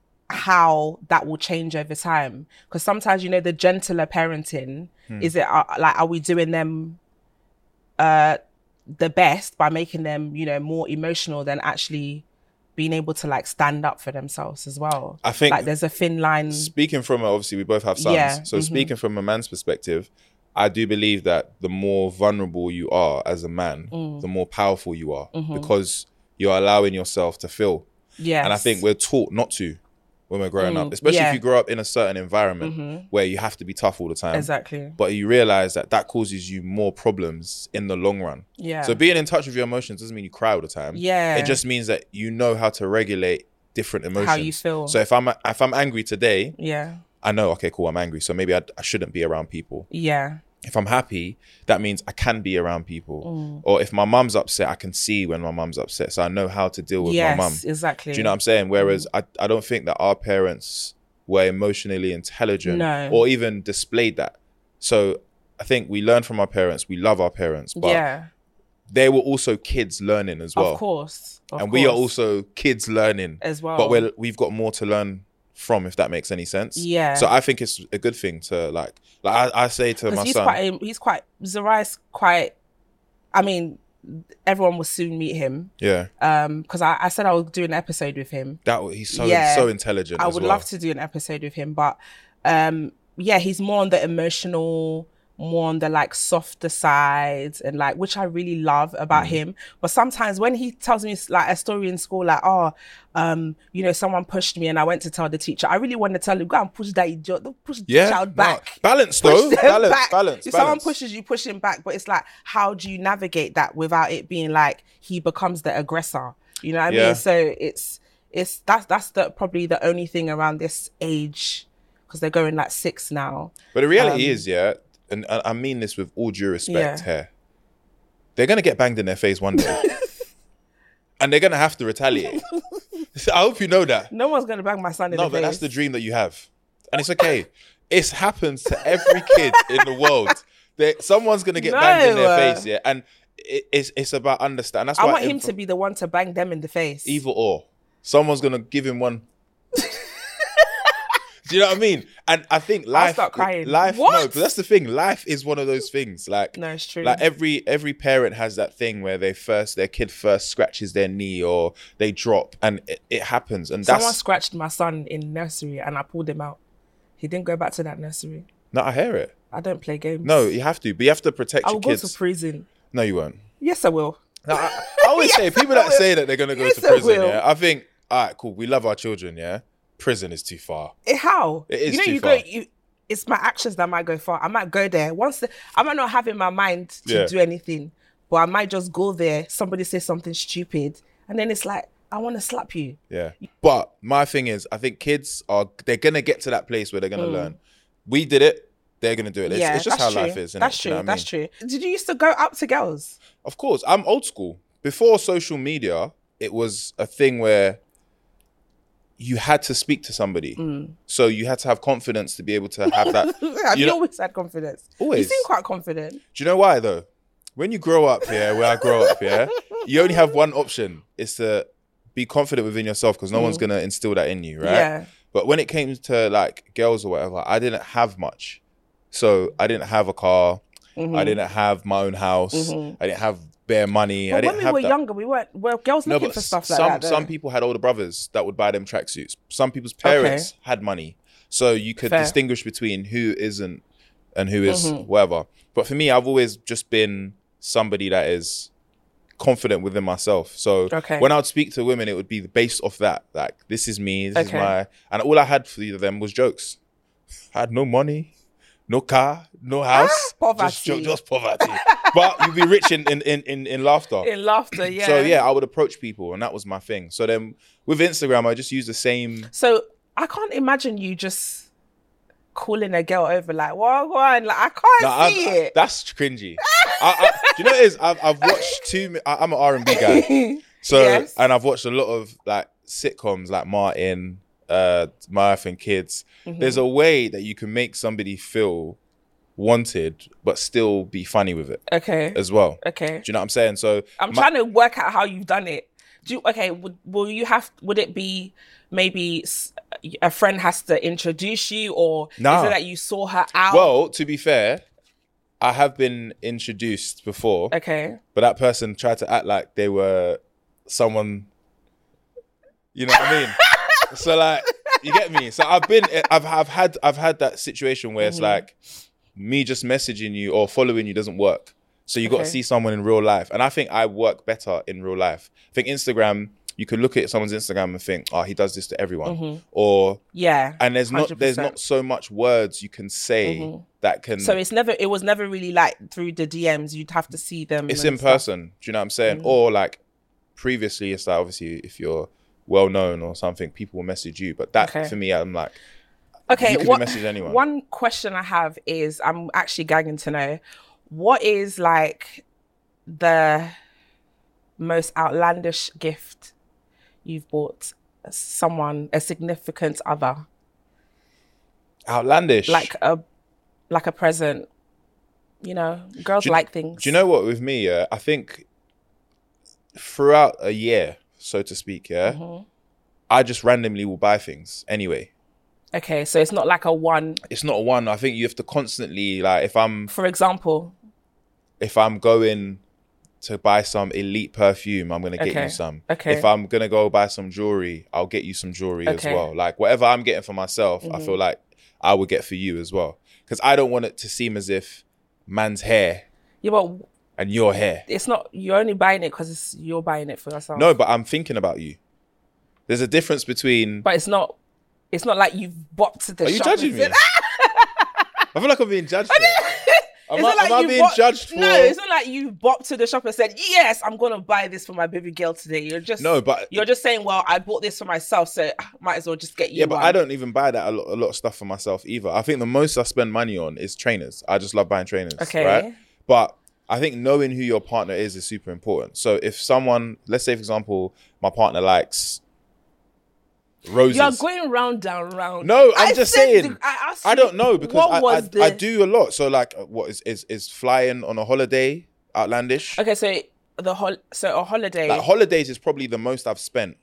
C: how that will change over time. Because sometimes, you know, the gentler parenting
B: Hmm.
C: is it uh, like are we doing them uh the best by making them, you know, more emotional than actually being able to like stand up for themselves as well.
B: I think
C: Like there's a thin line.
B: speaking from obviously we both have sons,
C: Yeah,
B: so
C: mhm.
B: speaking from a man's perspective, I do believe that the more vulnerable you are as a man,
C: Mm.
B: the more powerful you are
C: Mm-hmm.
B: because you're allowing yourself to feel.
C: Yes.
B: And I think we're taught not to when we're growing up,
C: Mm,
B: especially
C: yeah.
B: if you grow up in a certain environment
C: Mhm.
B: where you have to be tough all the time.
C: Exactly.
B: But you realize that that causes you more problems in the long run.
C: Yeah.
B: So being in touch with your emotions doesn't mean you cry all the time.
C: Yeah.
B: It just means that you know how to regulate different emotions.
C: How you feel.
B: So if I'm if I'm angry today,
C: Yeah.
B: I know, okay, cool, I'm angry. So maybe I, I shouldn't be around people.
C: Yeah.
B: if I'm happy, that means I can be around people.
C: Mm.
B: Or if my mum's upset, I can see when my mum's upset. So I know how to deal with
C: yes,
B: my mum.
C: exactly.
B: Do you know what I'm saying? Whereas mm. I, I don't think that our parents were emotionally intelligent
C: no.
B: or even displayed that. So I think we learn from our parents. We love our parents. But
C: yeah.
B: they were also kids learning as well.
C: Of course. Of
B: and
C: course.
B: we are also kids learning.
C: As well.
B: But we're, we've got more to learn from, if that makes any sense.
C: Yeah.
B: So I think it's a good thing to like, like I, I say to my
C: he's
B: son.
C: Quite, he's quite, Zarai's quite, I mean, everyone will soon meet him.
B: Yeah.
C: Um, because I, I said I would do an episode with him.
B: That He's so,
C: yeah.
B: so intelligent
C: I
B: as
C: would
B: well.
C: love to do an episode with him, but um, yeah, he's more on the emotional, more on the like softer side, and like, which I really love about mm. him. But sometimes when he tells me like a story in school, like, oh, um, you know, someone pushed me and I went to tell the teacher, I really want to tell him, go and push that idiot, don't push
B: yeah,
C: the child back.
B: No. Balance though, balance,
C: back.
B: balance,
C: If
B: balance.
C: someone pushes you, push him back. But it's like, how do you navigate that without it being like he becomes the aggressor? You know what I
B: yeah.
C: mean? So it's, it's, that's, that's the, probably the only thing around this age, because they're going like six now.
B: But the reality
C: um,
B: is, yeah, and I mean this with all due respect
C: yeah.
B: here, they're going to get banged in their face one day. And they're going to have to retaliate. I hope you know that.
C: No one's going to bang my son in
B: no,
C: the face.
B: No, but that's the dream that you have. And it's okay. It happens to every kid in the world. They, someone's going to get
C: no.
B: banged in their face, yeah? And it, it's it's about understanding. That's
C: I
B: why
C: want him to be the one to bang them in the face.
B: Either or. Someone's going to give him one... Do you know what I mean? And I think life,
C: I'll start crying.
B: life,
C: what?
B: no, but that's the thing. Life is one of those things. Like,
C: no, it's true.
B: Like every every parent has that thing where they first, their kid first scratches their knee or they drop, and it, it happens. And
C: someone
B: that's,
C: scratched my son in nursery, and I pulled him out. He didn't go back to that nursery.
B: No, I hear it.
C: I don't play games.
B: No, you have to, but you have to protect
C: I
B: your
C: will
B: kids.
C: go to prison.
B: No, you won't.
C: Yes, I will.
B: No, I, I always
C: yes,
B: say people
C: I
B: that
C: will.
B: say that they're gonna go
C: yes,
B: to prison.
C: I will.
B: Yeah, I think, all right, cool. We love our children. Yeah, prison is too far.
C: It, how?
B: It is
C: you know,
B: too
C: you
B: far.
C: go. You, it's my actions that might go far. I might go there once. The, I might not have in my mind to
B: Yeah.
C: do anything, but I might just go there. Somebody says something stupid, and then it's like, I want to slap you.
B: Yeah. But my thing is, I think kids are, they're going to get to that place where they're going to mm. learn. We did it. They're going to do it. It's,
C: yeah,
B: it's just
C: that's
B: how
C: true.
B: life is. Isn't
C: That's
B: it?
C: true.
B: You know what
C: That's
B: I mean?
C: true. Did you used to go up to girls?
B: Of course. I'm old school. Before social media, it was a thing where you had to speak to somebody. Mm. So you had to have confidence to be able to have that.
C: Have you,
B: you know,
C: always had confidence?
B: Always.
C: You seem quite confident.
B: Do you know why though? When you grow up here, where I grow up here, you only have one option. It's to be confident within yourself because no mm. one's going to instill that in you, right?
C: Yeah.
B: But when it came to like girls or whatever, I didn't have much. So I didn't have a car. Mm-hmm. I didn't have my own house. Mm-hmm. I didn't have bare money.
C: But
B: I didn't
C: when we
B: have
C: were
B: that.
C: younger, we weren't, well, girls
B: No,
C: looking
B: but
C: for stuff like
B: some,
C: that. though.
B: Some people had older brothers that would buy them tracksuits. Some people's parents
C: Okay.
B: had money. So you could
C: Fair.
B: distinguish between who isn't and who is
C: Mm-hmm.
B: whatever. But for me, I've always just been somebody that is confident within myself. So
C: Okay.
B: when I would speak to women, it would be based off that. Like, this is me, this
C: Okay.
B: is my... And all I had for them was jokes. I had no money, no car, no house.
C: poverty.
B: Just, jo- just poverty. But you'd be rich in, in, in, in, in laughter.
C: In laughter, yeah.
B: So yeah, I would approach people, and that was my thing. So then with Instagram, I just use the same.
C: So I can't imagine you just calling a girl over like, what, what? Like, I can't
B: Nah,
C: see
B: I've-
C: it.
B: That's cringy. I, I, do you know what it is? I've, I've watched too. I, I'm an R and B guy, so
C: Yes.
B: and I've watched a lot of like sitcoms, like Martin, uh, My Wife and Kids.
C: Mm-hmm.
B: There's a way that you can make somebody feel wanted, but still be funny with it
C: Okay.
B: as well.
C: Okay.
B: Do you know what I'm saying? So
C: I'm
B: my-
C: trying to work out how you've done it. Do you, okay, would, will you have, would it be maybe s- a friend has to introduce you, or
B: Nah.
C: is it that you saw her out?
B: Well, to be fair, I have been introduced before,
C: Okay.
B: but that person tried to act like they were someone, you know what I mean? So like, you get me? So I've been, I've, I've had, I've had that situation where it's
C: Mm-hmm.
B: like me just messaging you or following you doesn't work. So you got to
C: Okay.
B: see someone in real life. And I think I work better in real life. I think Instagram, you could look at someone's Instagram and think, oh, he does this to everyone.
C: Mm-hmm.
B: Or,
C: Yeah.
B: and there's not, there's
C: one hundred percent.
B: not so much words you can say that can.
C: So it's never, it was never really like through the D Ms. You'd have to see them.
B: It's
C: and
B: in
C: stuff. Mm.
B: person. Do you know what I'm saying? Or like previously, it's like obviously if you're well known or something, people will message you. But that
C: Okay.
B: for me, I'm like,
C: Okay,
B: You could
C: what,
B: message anyone.
C: One question I have is, I'm actually gagging to know, what is like the most outlandish gift you've bought someone, a significant other?
B: Outlandish.
C: Like a like a present. You know, girls
B: Do you-
C: like things.
B: Do you know what with me? Yeah, I think throughout a year, so to speak, yeah,
C: Mm-hmm.
B: I just randomly will buy things anyway.
C: Okay, so it's not like a one.
B: It's not one. I think you have to constantly, like, if I'm
C: For example,
B: if I'm going to buy some elite perfume, I'm gonna get
C: Okay,
B: you some.
C: okay.
B: If I'm gonna go buy some jewelry, I'll get you some jewelry as
C: Okay.
B: well. Like whatever I'm getting for myself, I feel like I would get for you as well. Because I don't want it to seem as if man's hair
C: yeah, but
B: and your hair.
C: it's not. You're only buying it because you're buying it for yourself.
B: No, but I'm thinking about you. There's a difference between.
C: but it's not. It's not like you've bopped to the
B: Are you
C: shop
B: judging
C: and
B: me?
C: said,
B: I feel like I'm being judged. here. Am
C: It's
B: I,
C: not like
B: am I
C: you
B: being
C: bought-
B: judged for?
C: No, it's not like you bopped to the shop and said, "Yes, I'm gonna buy this for my baby girl today." You're just
B: No, but-
C: you're just saying, "Well, I bought this for myself, so I might as well just get you."
B: Yeah, but
C: one.
B: I don't even buy that a lot, a lot of stuff for myself either. I think the most I spend money on is trainers. I just love buying trainers.
C: Okay.
B: Right? But I think knowing who your partner is is super important. So if someone, let's say for example, my partner likes roses.
C: You're going round down round.
B: No, I'm
C: I
B: just
C: said
B: saying.
C: the- I, asked
B: I
C: you,
B: don't know because
C: what
B: I,
C: was
B: I,
C: the...
B: I do a lot. So like, uh, what is is is flying on a holiday outlandish?
C: Okay, so the hol- so a holiday.
B: Like holidays is probably the most I've spent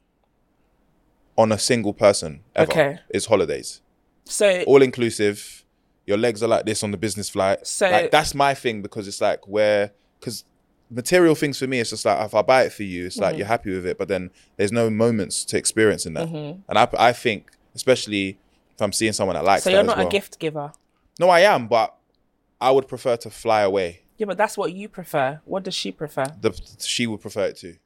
B: on a single person ever.
C: Okay.
B: Is holidays.
C: so
B: All inclusive. Your legs are like this on the business flight.
C: So-
B: like that's my thing because it's like where because material things for me it's just like if I buy it for you, it's
C: Mm-hmm.
B: like you're happy with it, but then there's no moments to experience in that. And I I think especially if I'm seeing someone that likes
C: so
B: that
C: you're
B: as
C: not
B: well.
C: a gift giver.
B: No, I am, but I would prefer to fly away.
C: Yeah, but that's what you prefer. What does she prefer?
B: The she would prefer it too.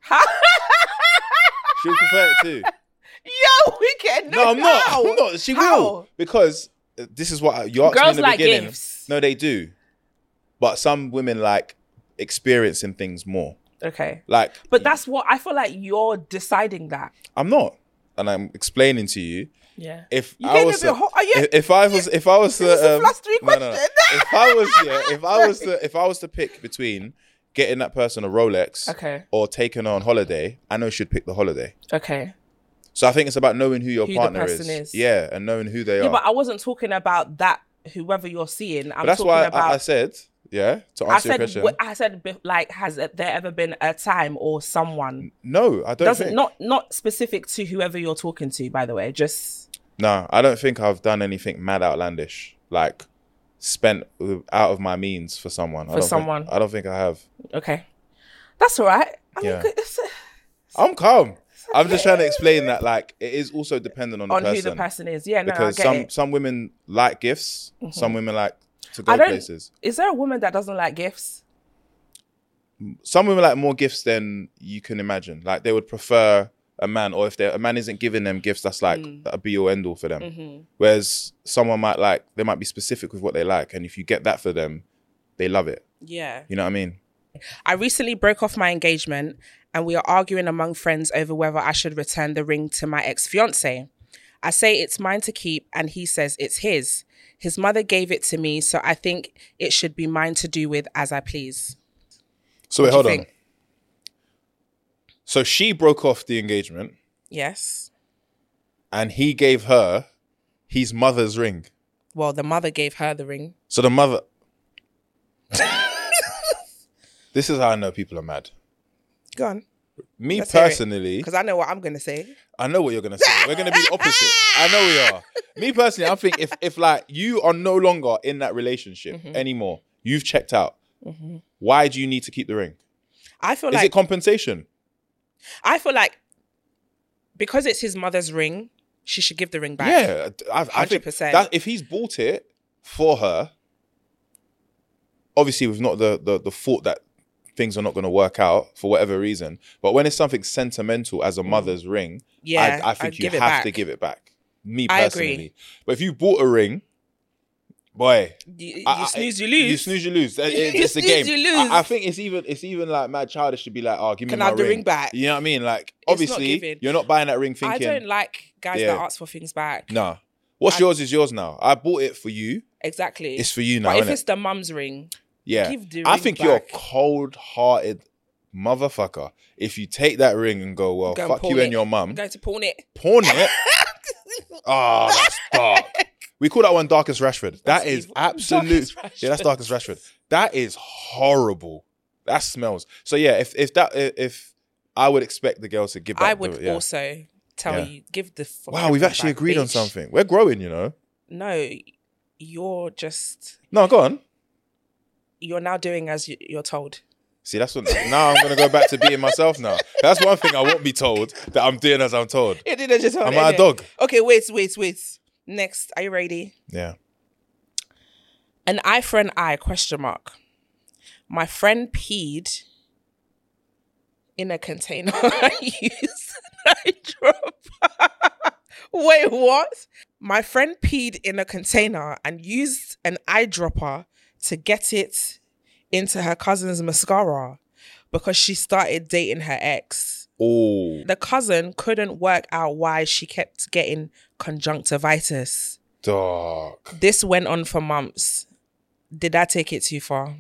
B: She would prefer it too.
C: Yo, we can.
B: No, I'm not. I'm not. She
C: How?
B: will because uh, this is what I- you asked me
C: Girls
B: in the
C: like
B: beginning.
C: gifts.
B: No, they do, but some women like experiencing things more.
C: Okay.
B: Like,
C: But that's what I feel like you're deciding that.
B: I'm not, and I'm explaining to you.
C: Yeah.
B: If
C: You
B: I
C: getting
B: was,
C: a bit
B: to,
C: hot? Are you-
B: if, if I was, if I was to,
C: This is a
B: um,
C: flustery
B: no, no, no.
C: question.
B: If I was, yeah, if I was to, if I was to pick between getting that person a Rolex,
C: Okay.
B: or taking her on holiday, I know she'd pick the holiday.
C: Okay.
B: So I think it's about knowing who your
C: Who the
B: partner
C: person
B: is.
C: is.
B: Yeah, and knowing who they
C: Yeah,
B: are.
C: but I wasn't talking about that. Whoever you're seeing, I'm
B: But that's
C: talking
B: why
C: about.
B: I, I said, yeah, to
C: I
B: answer your
C: said,
B: question.
C: wh- I said, be- like, has there ever been a time or someone?
B: No, I don't
C: Doesn't
B: think.
C: not not specific to whoever you're talking to, by the way. Just
B: No, I don't think I've done anything mad outlandish. Like spent out of my means for someone. I
C: For
B: don't
C: someone.
B: Think, I don't think I have.
C: okay, that's all right. I mean,
B: Yeah.
C: it's,
B: I'm calm. I'm just trying to explain that like it is also dependent on the
C: on
B: person.
C: who the person is. Yeah, no,
B: because
C: I get
B: some
C: it. Mm-hmm.
B: some women like gifts, some women like to go
C: I don't.
B: places.
C: Is there a woman that doesn't like gifts?
B: Some women like more gifts than you can imagine. Like they would prefer a man, or if they a man isn't giving them gifts, that's like
C: Mm.
B: a be or end all for them.
C: Mm-hmm.
B: Whereas someone might like they might be specific with what they like, and if you get that for them, they love it.
C: Yeah.
B: You know what I mean?
C: I recently broke off my engagement and we are arguing among friends over whether I should return the ring to my ex-fiance. I say it's mine to keep and he says it's his. His mother gave it to me, so I think it should be mine to do with as I please.
B: So wait,
C: What
B: hold
C: do you
B: on.
C: think?
B: So she broke off the engagement,
C: Yes.
B: and he gave her his mother's ring.
C: Well, the mother gave her the ring.
B: So the mother. This is how I know people are mad.
C: Go on.
B: Me
C: Let's hear it.
B: personally,
C: Because I know what I'm going to say.
B: I know what you're gonna say. We're gonna be the opposite. I know we are. Me personally, I think if if like you are no longer in that relationship
C: Mm-hmm.
B: anymore, you've checked out. Why do you need to keep the ring?
C: I feel
B: Is
C: like
B: it compensation?
C: I feel like because it's his mother's ring, she should give the ring back.
B: Yeah, I, I think
C: one hundred percent.
B: that if he's bought it for her, obviously with not the the, the thought that things are not going to work out for whatever reason, but when it's something sentimental as a mother's ring,
C: Mm. Yeah,
B: I, I think
C: I'd
B: you
C: give it
B: have
C: back.
B: to give it back. Me
C: I
B: personally,
C: agree.
B: but if you bought a ring, boy,
C: You, you
B: I- I-
C: snooze, you lose.
B: You snooze, you lose. It- it-
C: You
B: it's the
C: snooze,
B: game.
C: you lose.
B: I, I think it's even it's even like mad childish to be like, oh, give me
C: Can
B: my
C: I have the
B: ring.
C: ring back?
B: You know what I mean? Like,
C: not
B: obviously,
C: giving.
B: you're not buying that ring
C: I
B: thinking,
C: don't like guys
B: Yeah.
C: that ask for things back.
B: nah. What's
C: I-
B: yours is yours now. I bought it for you.
C: Exactly.
B: It's for you now,
C: But if
B: innit?
C: it's the mum's ring,
B: Yeah.
C: give the
B: I
C: ring
B: think you're a
C: back.
B: cold-hearted motherfucker if you take that ring and go, well,
C: Go and
B: fuck you
C: pawn
B: and
C: it.
B: your mum.
C: I'm going to pawn it.
B: Pawn it. Oh, that's dark. We call that one Darkest Rashford. That
C: That's
B: is
C: evil.
B: absolute.
C: Darkest
B: Yeah, that's
C: Rashford.
B: Darkest Rashford. That is horrible. That smells. So yeah, if if that if I would expect the girl to give back.
C: I would
B: the, yeah.
C: also tell
B: Yeah.
C: you, give the fuck
B: Wow, we've
C: everything
B: actually
C: back,
B: agreed on
C: bitch.
B: something. We're growing, you know.
C: No, you're just,
B: No, go on.
C: you're now doing as you, you're told.
B: See, that's what. Now I'm gonna go back to being myself. Now that's one thing I won't be told that I'm doing as I'm told.
C: You didn't just
B: Am I a dog?
C: Okay, wait, wait, wait. Next, are you ready?
B: Yeah.
C: An eye for an eye, question mark. My friend peed in a container and used an eye drop. Wait, what? My friend peed in a container and used an eyedropper to get it into her cousin's mascara because she started dating her ex.
B: Oh,
C: The cousin couldn't work out why she kept getting conjunctivitis.
B: dark.
C: This went on for months. Did I take it too far?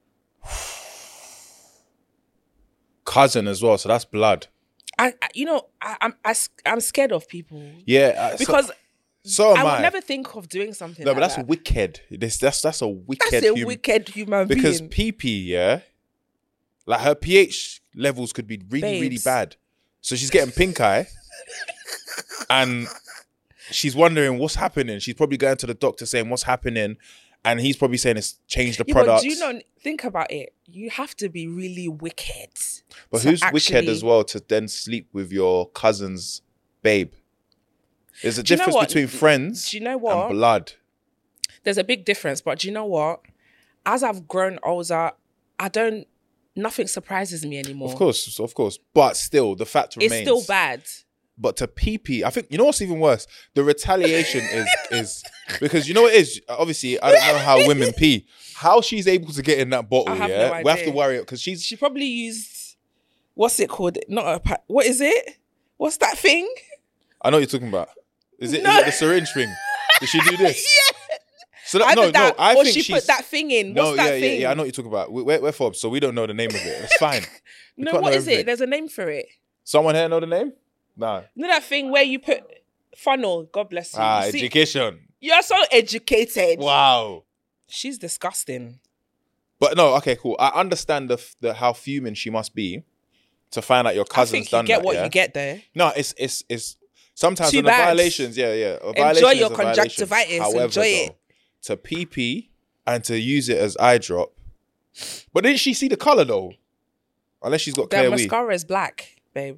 B: Cousin as well, so that's blood.
C: I, I you know, I, I'm I, s- I'm scared of people
B: Yeah, uh, so-
C: because
B: so, am
C: I
B: I.
C: would never think of doing something.
B: no,
C: like
B: but that's
C: that.
B: wicked. This that's that's a wicked.
C: That's a
B: human-
C: wicked human
B: because
C: being.
B: P P, yeah, like her pH levels could be really, really
C: Babes.
B: bad. So she's getting pink eye, and she's wondering what's happening. She's probably going to the doctor saying what's happening, and he's probably saying it's changed the
C: Yeah, but
B: products.
C: do you know? Think about it. You have to be really wicked.
B: But
C: to
B: who's wicked
C: actually-
B: as well to then sleep with your cousin's babe? There's a
C: Do you know
B: difference
C: what?
B: between friends
C: Do you know what?
B: and blood.
C: There's a big difference, but do you know what? As I've grown older, I don't. Nothing surprises me anymore.
B: Of course, of course. But still, the fact
C: it's
B: remains.
C: still bad.
B: But to P P, I think, you know what's even worse? The retaliation is, is because you know what it is? Obviously, I don't know how women pee. How she's able to get in that bottle,
C: I have
B: yeah?
C: no
B: We have to
C: idea.
B: worry because she's,
C: She probably used what's it called? Not a pa- what is it? What's that thing?
B: I know what you're talking about. Is it,
C: No.
B: is it the syringe thing? Did she do this?
C: Yeah.
B: So that,
C: Either
B: no,
C: that,
B: no, I
C: or
B: think
C: she
B: she's...
C: put that thing in.
B: No,
C: What's that
B: yeah,
C: thing?
B: yeah, yeah, I know what you're talking about. We- We're, we're Forbes, so we don't know the name of it. It's fine. We
C: No,
B: can't
C: what
B: know
C: is
B: everything.
C: it? There's a name for it.
B: Someone here know the name? No.
C: You know that thing where you put funnel? God bless you.
B: Ah,
C: You see-
B: education.
C: You're so educated.
B: Wow.
C: She's disgusting.
B: But no, okay, cool. I understand the, f- the how fuming she must be to find out your
C: I
B: cousin's
C: think you
B: done
C: get
B: that,
C: what
B: yeah?
C: you get there.
B: No, it's it's it's sometimes
C: Too
B: when the
C: bad.
B: violations, yeah, yeah. A
C: Enjoy
B: violation
C: your
B: is a violation.
C: conjunctivitis,
B: However,
C: enjoy it.
B: though, to pee pee and to use it as eye drop. But didn't she see the colour though? Unless she's got
C: The
B: clear wee.
C: mascara is black, babe.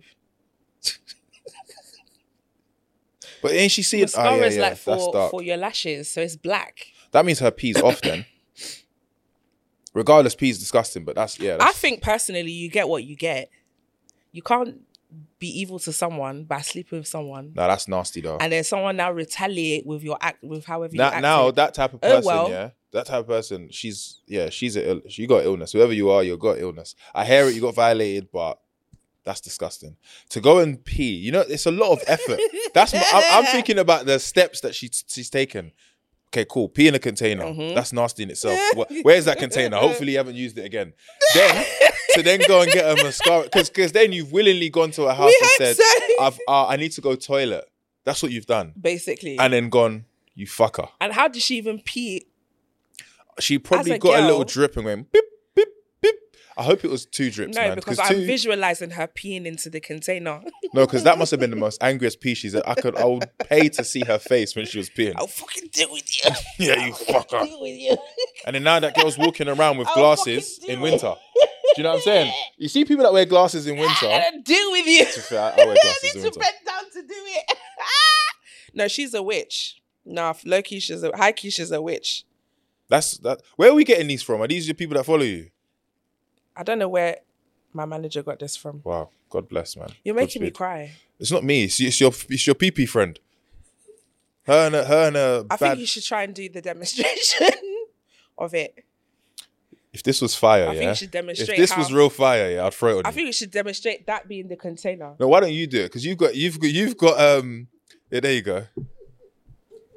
B: But ain't she see it? Oh,
C: Mascara
B: yeah,
C: is
B: yeah.
C: like
B: That's
C: for,
B: dark.
C: for your lashes, so it's black.
B: That means her pee's off then. Regardless, pee's disgusting, but that's yeah.
C: I
B: That's,
C: think personally, you get what you get. You can't be evil to someone by sleeping with someone,
B: no, that's nasty though.
C: and then someone now retaliate with your act with however you
B: Now,
C: act.
B: now that type of
C: Oh,
B: person,
C: well.
B: yeah, that type of person, she's yeah, she's a Ill, she got illness. Whoever you are, you got illness. I hear it, you got violated, but that's disgusting. To go and pee, you know, it's a lot of effort. That's my, I'm, I'm thinking about the steps that she she's taken. Okay, cool. Pee in a container.
C: Mm-hmm.
B: That's nasty in itself. Wh- Where's that container? Hopefully, you haven't used it again. Then to then go and get a mascara, because because then you've willingly gone to a house
C: We
B: and
C: had
B: said,
C: to.
B: "I've uh, I need to go toilet." That's what you've done,
C: basically.
B: and then gone, "You fucker."
C: And how did she even pee?
B: She probably
C: As a
B: got a little
C: girl-
B: drip and went beep, beep, beep. I hope it was two drips,
C: No,
B: man.
C: because
B: 'Cause
C: I'm
B: two,
C: visualizing her peeing into the container.
B: no, because that must have been the most angriest pee she's. I could. I would pay to see her face when she was peeing.
C: I'll fucking deal with you.
B: Yeah, you fucker.
C: Deal with you.
B: And then now that girl's walking around with
C: I'll
B: glasses
C: fucking
B: in
C: do it.
B: winter. Do you know what I'm saying? You see people that wear glasses in winter.
C: I don't deal with you.
B: To be fair, I, I wear glasses
C: I
B: in
C: need
B: winter.
C: to bend down to do it. No, she's a witch. No, low key, she's a high key, she's a witch.
B: That's that. Where are we getting these from? Are these your people that follow you?
C: I don't know where my manager got this from.
B: Wow, God bless, man.
C: You're making me
B: Godspeed.
C: cry.
B: It's not me. It's, it's your it's your P P friend. Her and a, her and a
C: I
B: bad.
C: think you should try and do the demonstration of it.
B: If this was fire,
C: I
B: yeah.
C: think you should demonstrate
B: If this
C: how-
B: was real fire, yeah, I'd throw it on
C: I
B: you.
C: think you should demonstrate that being the container.
B: No, why don't you do it? Because you've got you've got you've got um. Yeah, there you go.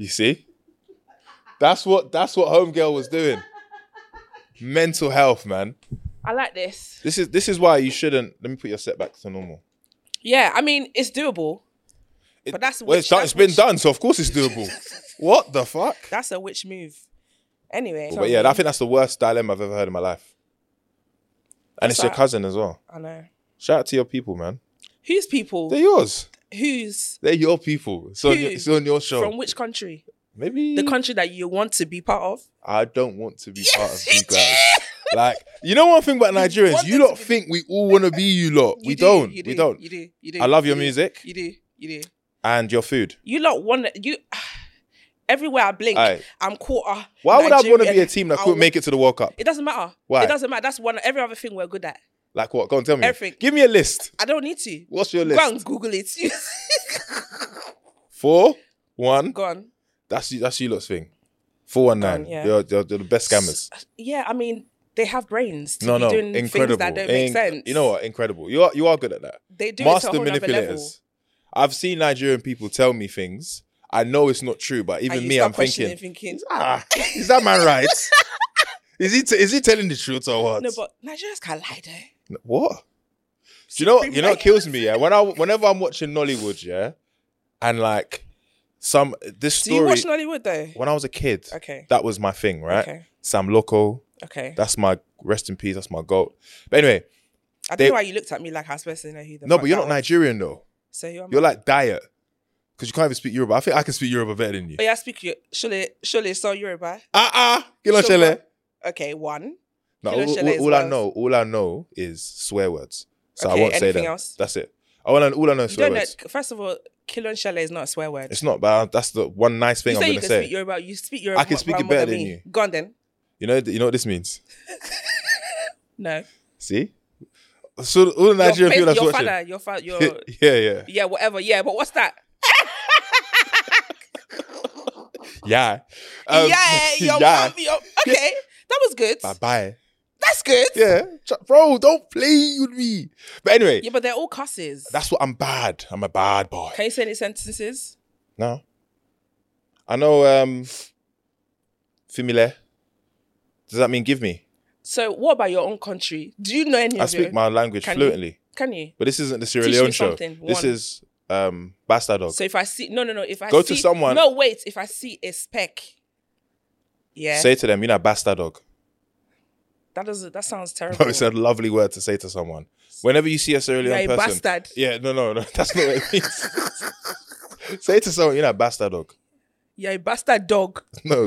B: You see? That's what that's what Homegirl was doing. Mental health, man.
C: I like this.
B: This is this is why you shouldn't. Let me put your setback to normal.
C: Yeah, I mean, it's doable.
B: It,
C: But that's
B: well, it's,
C: witch-
B: done,
C: that's
B: it's been
C: witch-
B: done, so of course it's doable. What the fuck?
C: That's a witch move. Anyway.
B: But yeah, I think that's the worst dilemma I've ever heard in my life. And
C: What's
B: it's your
C: that?
B: cousin as well.
C: I know.
B: Shout out to your people, man.
C: Whose people?
B: They're yours.
C: Whose?
B: They're your people. It's on,
C: Who?
B: your, it's on your show.
C: From which country?
B: Maybe
C: The country that you want to be part of?
B: I don't want to be part of
C: Yes,
B: you
C: you
B: guys. Like, you know one thing about Nigerians?
C: want
B: You
C: them
B: lot
C: to be-
B: think we all want to be you lot.
C: You
B: we
C: do,
B: don't.
C: You do,
B: we don't.
C: You do. You do.
B: I love
C: you
B: your
C: do,
B: music.
C: You do. You do.
B: And your food.
C: You lot want you. Everywhere I blink,
B: Aye.
C: I'm quarter.
B: Why would I want to
C: Nigerian.
B: be a team that
C: I
B: couldn't
C: want-
B: make it to the World Cup?
C: It doesn't matter.
B: Why?
C: It doesn't matter. That's one. Every other thing we're good at.
B: Like what? Go on, tell me.
C: Everything.
B: Give me a list.
C: I don't need to.
B: What's your
C: Go
B: list?
C: and Google it.
B: Four, one.
C: Go on.
B: That's that's you lot's thing. Four one nine.
C: Go on, yeah.
B: You're, you're, you're the best scammers.
C: Yeah, I mean, they have brains to
B: No,
C: be
B: no,
C: doing
B: incredible.
C: things that don't make
B: Inc-
C: sense.
B: You know what? Incredible. You are you are good at that.
C: They do it to a
B: Master
C: whole nother level.
B: manipulators. I've seen Nigerian people tell me things. I know it's not true, but even
C: And you
B: me,
C: start
B: I'm
C: questioning,
B: thinking,
C: thinking,
B: ah, is that man right? is he t- is he telling the truth or what?
C: no, but Nigerians can lie though.
B: What? Do you know?
C: Supreme
B: You know what
C: right.
B: kills me? Yeah, when I whenever I'm watching Nollywood, yeah, and like some this
C: Do you
B: story.
C: watch Nollywood though?
B: When I was a kid,
C: Okay.
B: that was my thing, right?
C: Okay.
B: Sam Loco,
C: Okay.
B: that's my rest in peace. That's my goat. But anyway,
C: I don't
B: they-
C: know why you looked at me like I was supposed to know who the
B: no,
C: fuck
B: but you're
C: that
B: not
C: was.
B: Nigerian though.
C: So who am
B: You're
C: I?
B: like Diet, because you can't even speak Yoruba. I think I can speak Yoruba better than you.
C: Oh yeah, I speak you. Surely, surely, so Yoruba.
B: Ah ah, get on
C: So
B: Shele.
C: what? Okay, one.
B: No,
C: Kilo
B: all,
C: Shele
B: all,
C: is
B: all I
C: Welsh.
B: know, all I know is swear words. So I
C: Okay,
B: won't say
C: anything
B: that.
C: else?
B: That's it. I want all I know is
C: You
B: swear
C: don't know.
B: words.
C: First of all, Kilon Shele is not a swear word.
B: It's not, but that's the one nice thing
C: You
B: I'm
C: say you
B: gonna
C: can
B: say.
C: speak Yoruba. You speak Yoruba.
B: I can speak it
C: more
B: better
C: than
B: than
C: me.
B: you.
C: Go on then.
B: You know, you know what this means.
C: No.
B: See, so all the Nigerian people
C: your,
B: that's
C: your
B: watching.
C: father, your father, your
B: yeah, yeah,
C: yeah, whatever. Yeah, but what's that?
B: yeah. Um,
C: yeah, your
B: yeah.
C: mom, your, okay, that was good.
B: Bye bye.
C: That's good.
B: Yeah, Ch- bro, don't play with me. But anyway,
C: Yeah, but they're all cusses.
B: that's what I'm bad. I'm a bad boy.
C: Can you say any sentences?
B: No, I know. Um, Fimile. Does that mean give me?
C: So, what about your own country? Do you know any
B: I
C: of
B: speak
C: your...
B: my language
C: Can
B: fluently.
C: You? Can you?
B: But this isn't the Sierra
C: Teach me
B: Leone show.
C: something.
B: This
C: One.
B: is um Bastard Dog.
C: So if I see no no no if I
B: Go
C: see,
B: to someone-
C: no wait if I see a speck, yeah,
B: Say to them, you know, Bastard Dog.
C: that doesn't that sounds terrible.
B: No, it's a lovely word to say to someone. Whenever you see a Sierra
C: You're
B: Leone
C: a
B: person,
C: bastard.
B: yeah, no, no, no, that's not what it means. Say to someone, you know, Bastard Dog.
C: You're a bastard dog.
B: No.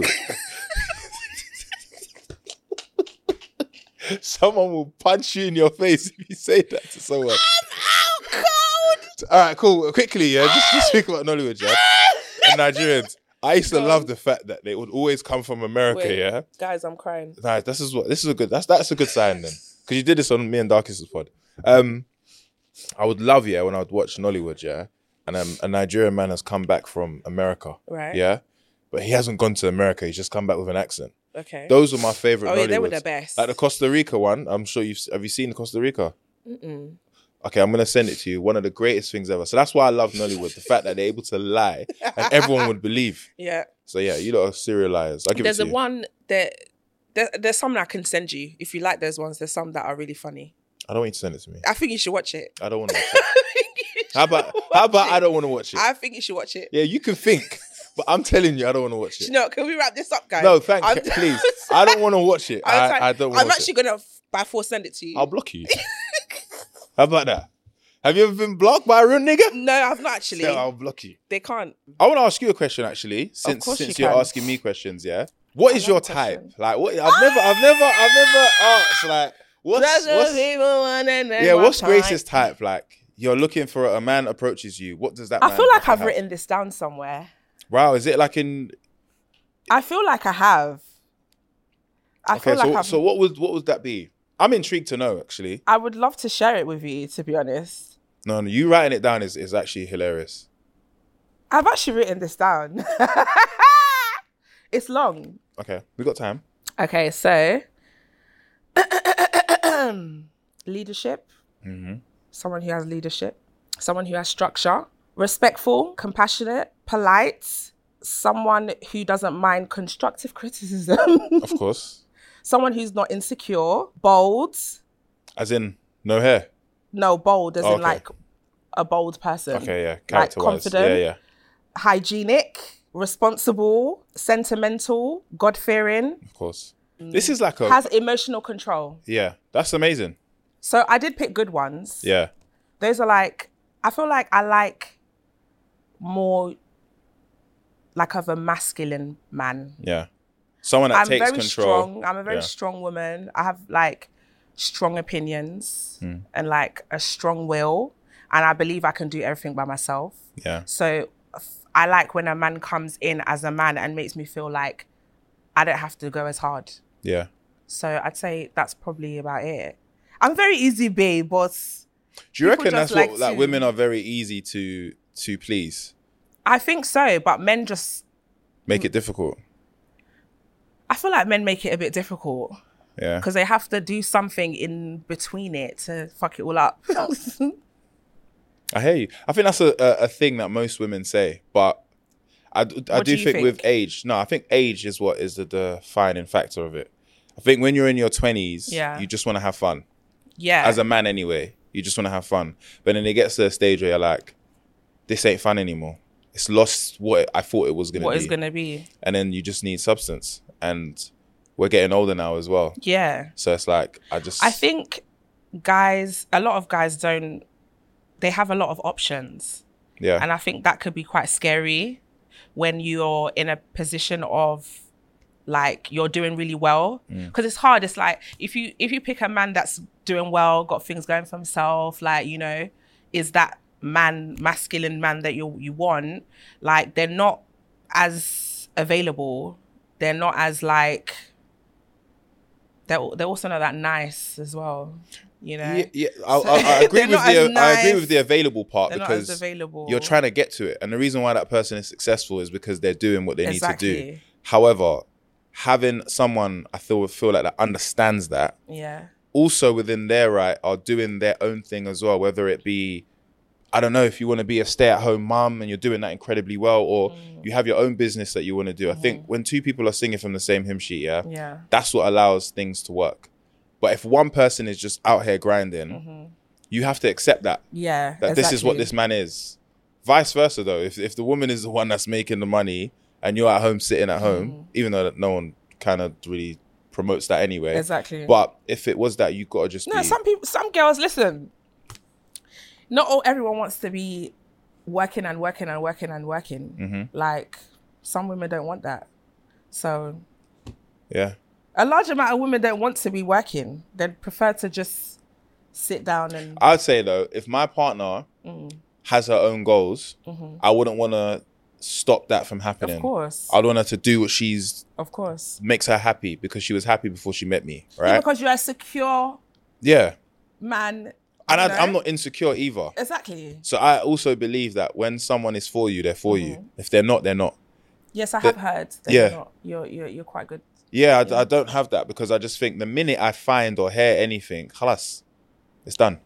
B: Someone will punch you in your face if you say that to someone.
C: I'm out cold.
B: All right, cool. Quickly, yeah. Just, just speak about Nollywood, yeah. And Nigerians. I used to
C: Go
B: love
C: on.
B: the fact that they would always come from America,
C: Wait,
B: yeah.
C: guys, I'm crying.
B: Nice. This is what. This is a good. That's that's a good sign then, because you did this on me and Darkest pod. Um, I would love, yeah, when I would watch Nollywood, yeah, and um, a Nigerian man has come back from America,
C: Right.
B: yeah, but he hasn't gone to America. He's just come back with an accent.
C: Okay.
B: Those were my favorite.
C: Oh, yeah, they were
B: Nollywoods.
C: the best.
B: Like the Costa Rica one. I'm sure you've have you seen Costa Rica?
C: Mm-mm.
B: Okay, I'm gonna send it to you. One of the greatest things ever. So that's why I love Nollywood. The fact that they're able to lie and everyone would believe.
C: Yeah.
B: So yeah, you lot are serial liars. I'll give
C: There's
B: it
C: a
B: to you.
C: one that there, there's some that I can send you if you like those ones. There's some that are really funny.
B: I don't want you to send it to me.
C: I think you should watch it.
B: I don't want to watch it. How about how about I don't want to watch it?
C: I think you should watch it.
B: Yeah, you can think, but I'm telling you, I don't want to watch
C: Do
B: it.
C: you know, can we wrap this up, guys?
B: No, thank
C: I'm-
B: you, please. I don't want to watch it.
C: I'm,
B: I, I don't want
C: I'm
B: to watch
C: actually
B: it.
C: gonna by force send it to you.
B: I'll block you. How about that? Have you ever been blocked by a real nigga?
C: No, I've not actually.
B: Yeah, I'll block you.
C: They can't.
B: I want to ask you a question actually, since
C: course
B: since
C: you
B: you're
C: can.
B: asking me questions. Yeah, what
C: I
B: is
C: love
B: your
C: a question.
B: type? Like, what? I've never, I've never, I've never asked. Like, what's, what's yeah, what's Grace's type? Like, you're looking for a man approaches you. What does that?
C: I
B: man
C: feel like
B: have?
C: I've written this down somewhere.
B: Wow, is it like in?
C: I feel like I have. I
B: Okay,
C: feel like
B: so
C: I've,
B: so what would what would that be? I'm intrigued to know actually.
C: I would love to share it with you, to be honest.
B: No, no, you writing it down is, is actually hilarious.
C: I've actually written this down. It's long.
B: Okay, we got time.
C: Okay, so leadership.
B: Mm-hmm.
C: Someone who has leadership. Someone who has structure. Respectful, compassionate, polite, someone who doesn't mind constructive criticism.
B: Of course.
C: Someone who's not insecure, bold.
B: As in, no hair?
C: No, bold as
B: Oh,
C: in
B: okay.
C: like a bold person.
B: Okay, yeah.
C: Like
B: Character-wise.
C: confident,
B: Yeah, yeah.
C: hygienic, responsible, sentimental, God-fearing,
B: Of course. This is like a...
C: has emotional control.
B: Yeah, that's amazing.
C: So I did pick good ones.
B: Yeah.
C: Those are like, I feel like I like more like of a masculine man.
B: Yeah. Someone that
C: I'm
B: takes
C: very
B: control.
C: strong. I'm a very
B: Yeah.
C: strong woman. I have like strong opinions
B: Hmm.
C: and like a strong will. And I believe I can do everything by myself.
B: Yeah.
C: So f- I like when a man comes in as a man and makes me feel like I don't have to go as hard.
B: Yeah.
C: So I'd say that's probably about it. I'm very easy, babe, but
B: Do you
C: people
B: reckon
C: just
B: that's what
C: like
B: that
C: to-
B: women are very easy to to please?
C: I think so. But men just,
B: Make it difficult.
C: I feel like men make it a bit difficult
B: Yeah.
C: because they have to do something in between it to fuck it all up.
B: I hear you. I think that's a, a, a thing that most women say, but I, d- I
C: What
B: do
C: do you
B: think, with
C: think?
B: age, no, I think age is what is the defining factor of it. I think when you're in your twenties,
C: Yeah.
B: you just want to have fun.
C: Yeah.
B: As a man anyway, you just want to have fun. But then it gets to a stage where you're like, this ain't fun anymore. It's lost what I thought it was going to
C: what
B: be.
C: is going to be.
B: And then you just need substance. And we're getting older now as well.
C: Yeah.
B: So it's like, I just...
C: I think guys, a lot of guys don't, they have a lot of options.
B: Yeah.
C: And I think that could be quite scary when you're in a position of like you're doing really well. Because it's hard. It's like if you if you pick a man that's doing well, got things going for himself, like, you know, is that man, masculine man that you you want, like they're not as available. They're not as like, they're, they're also not that nice as well, you know?
B: Yeah, yeah. I,
C: So-
B: I, I agree
C: They're
B: with
C: not
B: the
C: as
B: I agree
C: nice.
B: with the available part
C: They're not
B: because
C: as available.
B: you're trying to get to it, and the reason why that person is successful is because they're doing what they need to do.
C: Exactly.
B: However, having someone I feel feel like that understands that,
C: Yeah.
B: also within their right, are doing their own thing as well. Whether it be, I don't know, if you want to be a stay-at-home mum and you're doing that incredibly well, or
C: Mm.
B: you have your own business that you want to do. I think when two people are singing from the same hymn sheet, yeah,
C: Yeah.
B: that's what allows things to work. But if one person is just out here grinding, you have to accept that.
C: Yeah.
B: That this is what
C: exactly.
B: this man is. Vice versa, though. If if the woman is the one that's making the money and you're at home sitting at home, even though no one kind of really promotes that anyway.
C: Exactly.
B: But if it was that, you got to just
C: No,
B: be...
C: some people, some girls, listen, not all, everyone wants to be working and working and working and working.
B: Mm-hmm.
C: Like, some women don't want that. So,
B: Yeah.
C: a large amount of women don't want to be working. They'd prefer to just sit down and,
B: I'd say, though, if my partner
C: Mm.
B: has her own goals, I wouldn't want to stop that from happening.
C: Mm-hmm. of course,
B: I'd want her to do what she's
C: of course.
B: makes her happy because she was happy before she met me,
C: Yeah,
B: right?
C: because you're a secure
B: Yeah.
C: man.
B: And
C: you
B: I,
C: know?
B: I'm not insecure either.
C: Exactly.
B: So I also believe that when someone is for you, they're for
C: Mm-hmm.
B: you. If they're not, they're not.
C: Yes, I have heard that
B: yeah.
C: you're, not, you're, you're, you're quite good.
B: Yeah, I, I don't have that because I just think the minute I find or hear anything, khalas, it's done.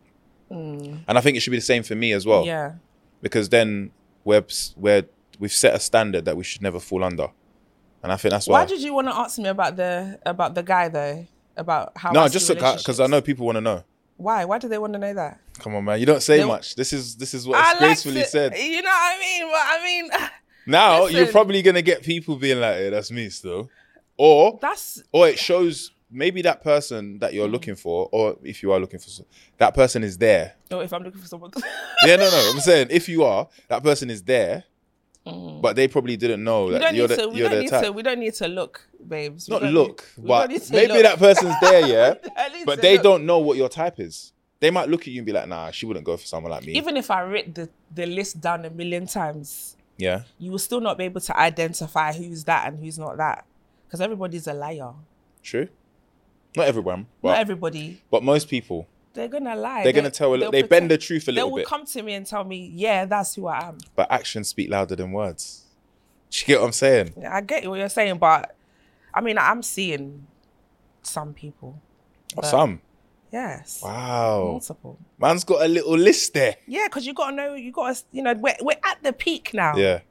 B: And I think it should be the same for me as well.
C: Mm. Yeah.
B: Because then we're, we're, we've set a standard that we should never fall under. And I think that's why.
C: Why did you want to ask me about the about the guy though? About how?
B: no,
C: I
B: just
C: see
B: because I
C: relationships?
B: know people want to know.
C: Why? Why do they want to know that?
B: Come on, man. You don't say
C: They-
B: much. This is this is what
C: I
B: it's gracefully
C: like to-
B: said.
C: You know what I mean? But I mean,
B: Now
C: Listen.
B: you're probably gonna get people being like, "Hey, that's me still," or
C: that's
B: or it shows maybe that person that
C: Mm.
B: you're looking for, or if you are looking for some- that person is there.
C: or if I'm looking for someone.
B: Yeah, no, no. I'm saying if you are, that person is there, but they probably didn't know
C: we
B: that
C: Mm. don't
B: you're
C: need
B: the
C: to. We
B: you're
C: don't
B: the
C: need
B: type.
C: to. We don't need to look, babes. We
B: Not
C: don't
B: look,
C: need- we
B: but
C: don't need to
B: maybe
C: look.
B: that person's there, yeah.
C: don't need
B: But
C: to
B: they
C: look.
B: don't know what your type is. They might look at you and be like, "Nah, she wouldn't go for someone like me."
C: Even if I writ the the list down a million times,
B: Yeah,
C: you will still not be able to identify who's that and who's not that, because everybody's a liar.
B: true. Not everyone, but
C: Not everybody.
B: but most people.
C: They're gonna lie.
B: They're gonna tell a
C: they'll
B: little. They bend the
C: pretend-
B: truth a
C: They
B: little
C: will
B: bit,
C: come to me and tell me, "Yeah, that's who I am."
B: but actions speak louder than words. Do you get what I'm saying?
C: I get what you're saying, but I mean, I'm seeing some people.
B: Or
C: But-
B: some.
C: Yes.
B: Wow.
C: Multiple.
B: Man's got a little list there.
C: Yeah, because you got to know, you got to, you know, we're, we're at the peak now.
B: Yeah.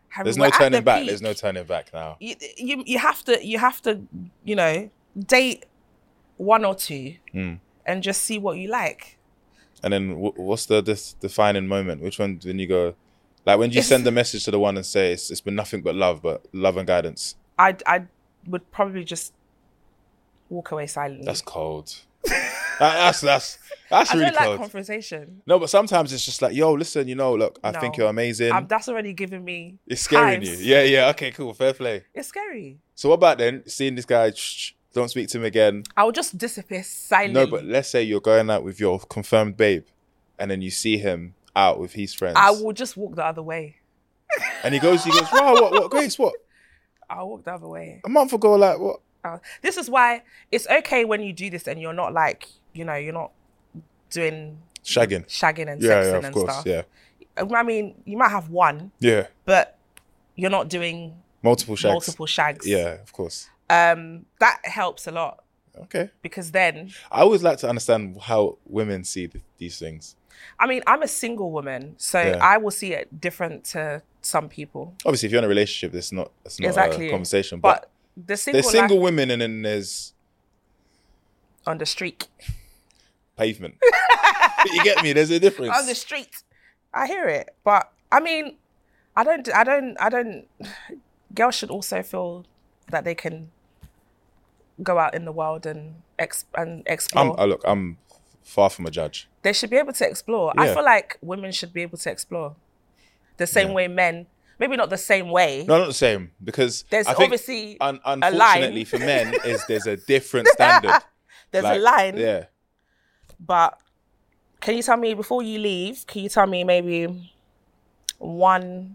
C: Have-
B: There's
C: we're
B: no
C: at
B: turning
C: the
B: back.
C: peak.
B: There's no turning back now.
C: You, you you have to you have to you know date one or two
B: Mm.
C: and just see what you like.
B: And then w- what's the this defining moment? Which one when you go, like when you
C: It's-
B: send the message to the one and say it's, it's been nothing but love, but love and guidance.
C: I I would probably just walk away silently.
B: That's cold. That- that's that's that's
C: I
B: really
C: don't like
B: cold.
C: confrontation.
B: No, but sometimes it's just like, yo, listen, you know, look, I
C: No.
B: think you're amazing.
C: Um, that's already giving me.
B: It's scaring
C: hives.
B: you. Yeah, yeah. Okay, cool. Fair play.
C: It's scary.
B: So what about then seeing this guy? Shh, don't speak to him again.
C: I will just disappear silently.
B: No, but let's say you're going out with your confirmed babe, and then you see him out with his friends.
C: I will just walk the other way.
B: And he goes, he goes, wow, what, what, Grace, what?
C: I'll walk the other way.
B: A month ago, like what?
C: Uh, this is why it's okay when you do this and you're not like, you know, you're not doing
B: Shagging.
C: shagging and
B: Yeah,
C: sexing
B: yeah, of
C: and
B: course,
C: stuff.
B: yeah,
C: I mean, you might have one,
B: yeah.
C: but you're not doing
B: Multiple shags.
C: multiple shags.
B: Yeah, of course.
C: Um, that helps a lot
B: Okay.
C: because then,
B: I always like to understand how women see th- these things.
C: I mean, I'm a single woman, so
B: Yeah.
C: I will see it different to some people.
B: Obviously, if you're in a relationship, it's not, it's not
C: Exactly.
B: a conversation. But,
C: But the single,
B: there's single
C: life
B: women, and then there's
C: on the street,
B: pavement. You get me? There's a difference.
C: on the street, I hear it. But I mean, I don't, I don't, I don't. Girls should also feel that they can go out in the world and ex- and explore.
B: I'm, I look, I'm far from a judge.
C: They should be able to explore. I
B: Yeah.
C: feel like women should be able to explore the same
B: Yeah.
C: way men, maybe not the same way.
B: No, not the same, because
C: There's
B: I think,
C: obviously
B: un-
C: a
B: unfortunately
C: line.
B: for men, is there's a different standard.
C: There's
B: Like,
C: a line,
B: Yeah.
C: but can you tell me before you leave? Can you tell me maybe one,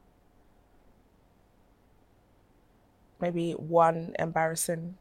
C: maybe one embarrassing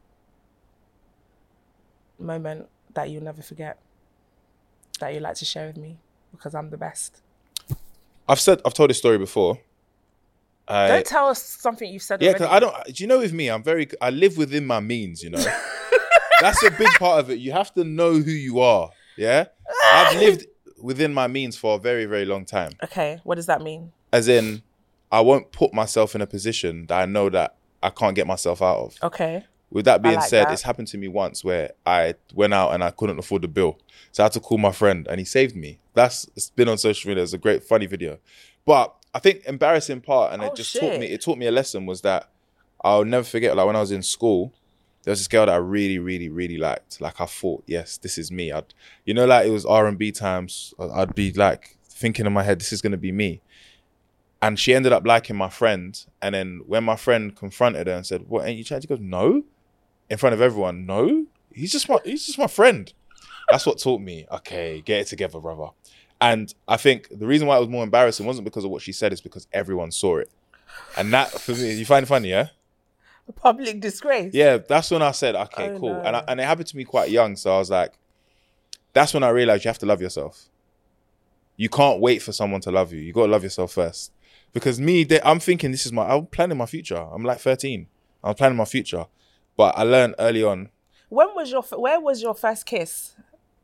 C: moment that you'll never forget that you'd like to share with me because I'm the best.
B: I've said, I've told this story before. I,
C: Don't tell us something you've said
B: yeah,
C: already.
B: because I don't. Do you know with me, I'm very. I live within my means. You know, that's a big part of it. You have to know who you are. Yeah, I've lived within my means for a very, very long time.
C: Okay, what does that mean?
B: As in, I won't put myself in a position that I know that I can't get myself out of.
C: Okay.
B: With that being
C: like
B: said,
C: that.
B: it's happened to me once where I went out and I couldn't afford the bill. So I had to call my friend and he saved me. That's, it's been on social media. It's a great, funny video. But I think embarrassing part, and
C: Oh,
B: it just
C: shit.
B: taught me, it taught me a lesson, was that I'll never forget, like when I was in school, there was this girl that I really, really, really liked. Like I thought, yes, this is me. I'd, you know, like it was R and B times. I'd be like thinking in my head, this is going to be me. And she ended up liking my friend. And then when my friend confronted her and said, what, ain't you trying? She goes, no. In front of everyone, no. He's just my, he's just my friend. That's what taught me, okay, get it together, brother. And I think the reason why it was more embarrassing wasn't because of what she said, it's because everyone saw it. And that, for me, you find it funny, yeah?
C: A public disgrace.
B: Yeah, that's when I said, okay,
C: Oh,
B: cool.
C: no.
B: And I, and it happened to me quite young. So I was like, that's when I realized you have to love yourself. You can't wait for someone to love you. You got to love yourself first. Because me, they, I'm thinking this is my, I'm planning my future. I'm like thirteen. I'm planning my future. But I learned early on,
C: When was your, f- where was your first kiss?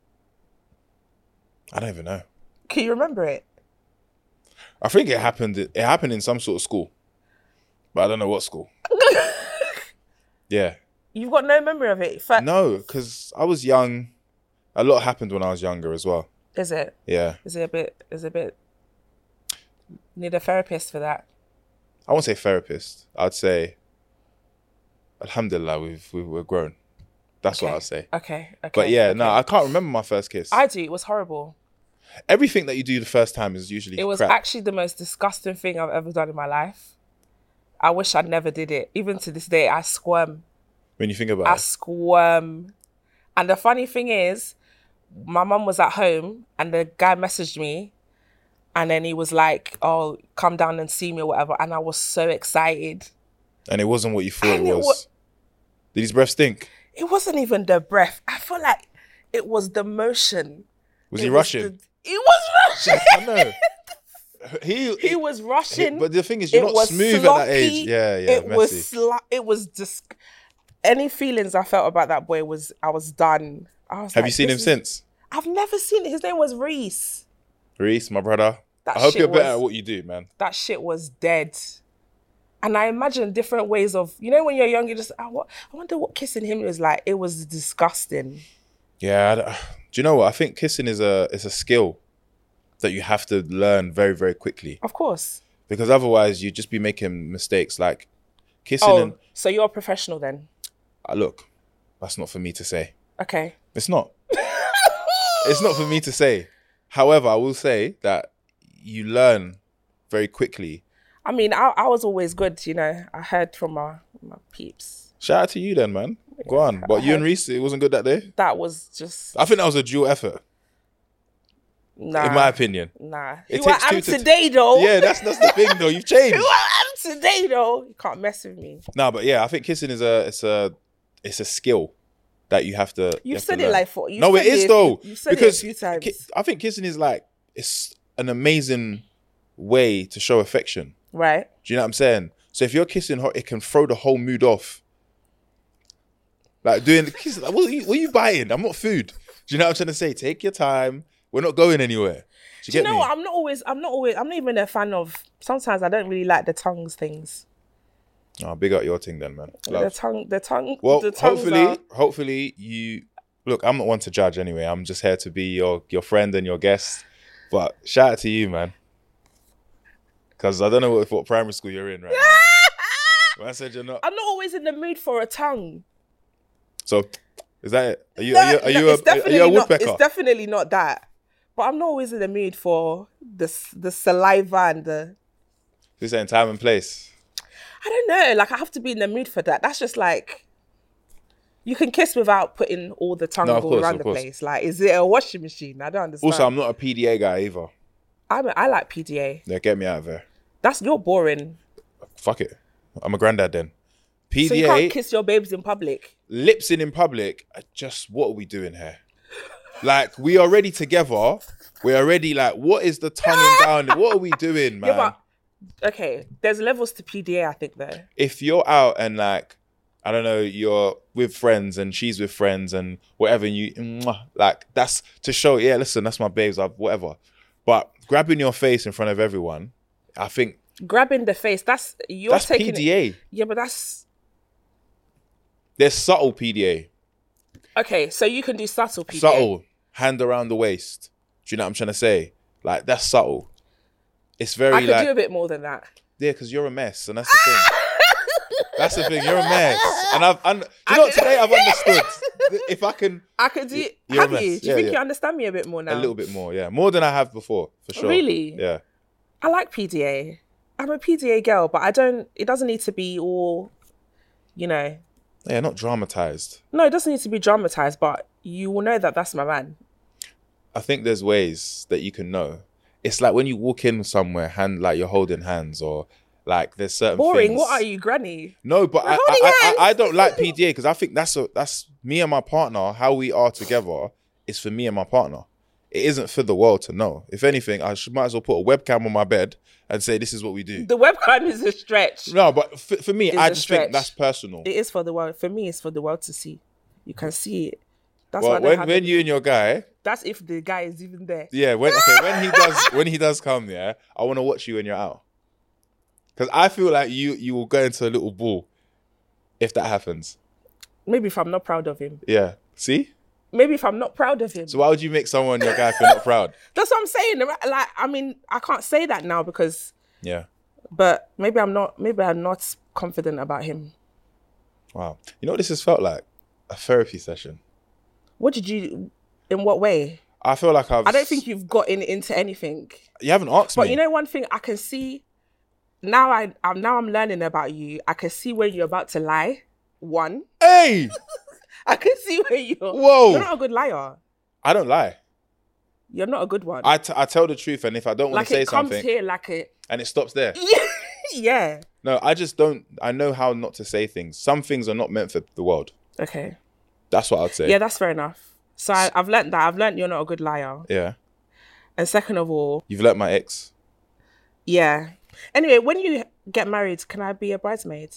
B: I don't even know.
C: Can you remember it?
B: I think it happened, it happened in some sort of school. But I don't know what school. Yeah.
C: You've got no memory of it. Fir-
B: No, because I was young. A lot happened when I was younger as well.
C: Is it?
B: Yeah.
C: Is it a bit, is it a bit, need a therapist for that?
B: I won't say therapist. I'd say, alhamdulillah, we've, we, we're grown. That's what
C: Okay.
B: I'd say.
C: Okay, okay.
B: But yeah,
C: okay.
B: no, I can't remember my first kiss.
C: I do. It was horrible.
B: Everything that you do the first time is usually
C: It was
B: crap.
C: actually the most disgusting thing I've ever done in my life. I wish I'd never did it. Even to this day, I squirm.
B: when you think about
C: I
B: it.
C: squirm. And the funny thing is, my mum was at home and the guy messaged me and then he was like, oh, come down and see me or whatever. And I was so excited.
B: And it wasn't what you thought
C: And
B: it
C: it
B: was.
C: wa-
B: Did his breath stink?
C: It wasn't even the breath. I feel like it was the motion.
B: Was
C: It
B: he
C: was
B: Russian?
C: the- He was Russian.
B: I know. He,
C: He was Russian.
B: But the thing is, you're
C: It
B: not
C: was
B: smooth at
C: sloppy.
B: that age. Yeah, yeah,
C: It
B: messy.
C: was sli- It was just any feelings I felt about that boy was I was done. I was
B: Have
C: like,
B: you seen
C: this
B: him
C: is-
B: since?
C: I've never seen it. His name was Reese.
B: Reese, my brother.
C: That
B: I hope
C: shit
B: you're better
C: was-
B: at what you do, man.
C: That shit was dead. And I imagine different ways of, you know, when you're young, you just, I, what, I wonder what kissing him was like. It was disgusting.
B: Yeah. I don't- do you know what? I think kissing is a is a skill that you have to learn very, very quickly.
C: Of course.
B: Because otherwise you'd just be making mistakes. Like kissing
C: Oh,
B: and...
C: so you're a professional then?
B: Uh, look, that's not for me to say.
C: Okay.
B: It's not. It's not for me to say. However, I will say that you learn very quickly.
C: I mean, I, I was always good, you know. I heard from my, my peeps.
B: Shout out to you then, man. Go on. But you and Reese, it wasn't good that day?
C: That was just...
B: I think that was a dual effort,
C: Nah.
B: in my opinion.
C: Nah.
B: It
C: You
B: takes
C: are
B: two
C: am
B: to-
C: today, though.
B: Yeah, that's that's the thing though. You've changed.
C: You are am today, though. You can't mess with me.
B: No, but yeah, I think kissing is a it's a it's a skill that you have to. you
C: You've
B: have to
C: said it
B: learn.
C: like four. You've
B: No,
C: said
B: it is though.
C: You've said
B: because
C: it a few times.
B: ki- I think kissing is like it's an amazing way to show affection.
C: Right.
B: Do you know what I'm saying? So if you're kissing her, it can throw the whole mood off. Like doing the kiss, like, what, are you, what are you buying? I'm not food. Do you know what I'm trying to say? Take your time. We're not going anywhere. Do you
C: Do
B: get
C: you know
B: me?
C: what? I'm not always. I'm not always. I'm not even a fan of. Sometimes I don't really like the tongues things.
B: Oh, big up your thing then, man.
C: The
B: Love.
C: tongue. The tongue.
B: Well,
C: the tongues
B: hopefully,
C: are-
B: hopefully you look. I'm not one to judge anyway. I'm just here to be your your friend and your guest. But shout out to you, man. Because I don't know what, what primary school you're in right now. When I said you're not.
C: I'm not always in the mood for a tongue.
B: So, is that it? Are you
C: No,
B: are you, are
C: no,
B: you,
C: it's
B: a, are
C: definitely
B: you a
C: not-
B: woodpecker?
C: It's definitely not that. But I'm not always in the mood for the s- the saliva and the.
B: You're saying time and place.
C: I don't know. Like I have to be in the mood for that. That's just like. You can kiss without putting all the tongue
B: No, of
C: all
B: course,
C: around
B: of
C: the
B: course.
C: place. Like, is it a washing machine? I don't understand.
B: Also, I'm not a P D A guy either.
C: I'm a, I like P D A.
B: Yeah, get me out of there.
C: That's you're boring.
B: Fuck it. I'm a granddad then. P
C: So
B: D A,
C: you can't kiss your babes in public.
B: lips in in public. I Just what are we doing here? Like we already together. We're already like, what is the tonguing down? What are we doing, man?
C: Yeah, but okay. There's levels to P D A, I think, though.
B: If you're out and like, I don't know, you're with friends and she's with friends and whatever, and you mwah, like that's to show. Yeah, listen, that's my babes. I've whatever. But grabbing your face in front of everyone, I think
C: Grabbing the face. That's you're
B: that's
C: taking
B: P D A.
C: It, yeah, but that's
B: There's subtle P D A.
C: okay. So you can do subtle P D A.
B: Subtle, hand around the waist. Do you know what I'm trying to say? Like that's subtle. It's very
C: I could
B: like
C: do a bit more than that.
B: yeah, because you're a mess, and that's the thing. That's the thing. You're a mess, and I've. And, you know what? Today I've understood. If I can,
C: I could do.
B: You're a
C: Have
B: mess.
C: you? Do you
B: Yeah,
C: think
B: yeah.
C: you understand me a bit more now?
B: a little bit more, yeah, more than I have before, for sure.
C: Really?
B: Yeah.
C: I like P D A. I'm a P D A girl, but I don't. It doesn't need to be all. You know.
B: Yeah, not dramatized.
C: No, it doesn't need to be dramatized, but you will know that that's my man.
B: I think there's ways that you can know. It's like when you walk in somewhere, hand like you're holding hands, or like there's certain
C: Boring.
B: things.
C: What are you, granny?
B: No, but I,
C: holding
B: I,
C: hands.
B: I, I don't like P D A because I think that's a, that's me and my partner. How we are together is for me and my partner. It isn't for the world to know. If anything, I should, might as well put a webcam on my bed and say this is what we do.
C: The webcam is a stretch.
B: No, but for, for me,
C: It's
B: I
C: a
B: just
C: stretch.
B: think that's personal.
C: It is for the world. For me, it's for the world to see. You can see it. That's why
B: Well,
C: I don't
B: when
C: have
B: when
C: any-
B: you and your guy,
C: That's if the guy is even there.
B: yeah, when okay, when he does when he does come, yeah, I want to watch you when you're out, because I feel like you you will go into a little ball if that happens.
C: Maybe if I'm not proud of him.
B: Yeah, see.
C: Maybe if I'm not proud of him.
B: So why would you make someone your guy if you're not proud?
C: That's what I'm saying. Like, I mean, I can't say that now because,
B: Yeah.
C: but maybe I'm not. Maybe I'm not confident about him.
B: Wow. You know what this has felt like? A therapy session.
C: What did you? In what way?
B: I feel like I've.
C: I don't think you've gotten into anything.
B: You haven't asked
C: But
B: me.
C: you know, one thing I can see now. I I'm now I'm learning about you. I can see when you're about to lie. One,
B: Hey,
C: I can see when you're.
B: Whoa.
C: You're not a good liar.
B: I don't lie.
C: You're not a good one.
B: I, t- I tell the truth, and if I don't want
C: like
B: to say
C: it comes
B: something,
C: here like a.
B: and it stops there.
C: Yeah.
B: No, I just don't. I know how not to say things. Some things are not meant for the world.
C: Okay.
B: That's what I'd say.
C: Yeah, that's fair enough. So I, I've learnt that. I've learnt you're not a good liar.
B: Yeah.
C: And second of all,
B: You've let my ex.
C: yeah. Anyway, when you get married, can I be a bridesmaid?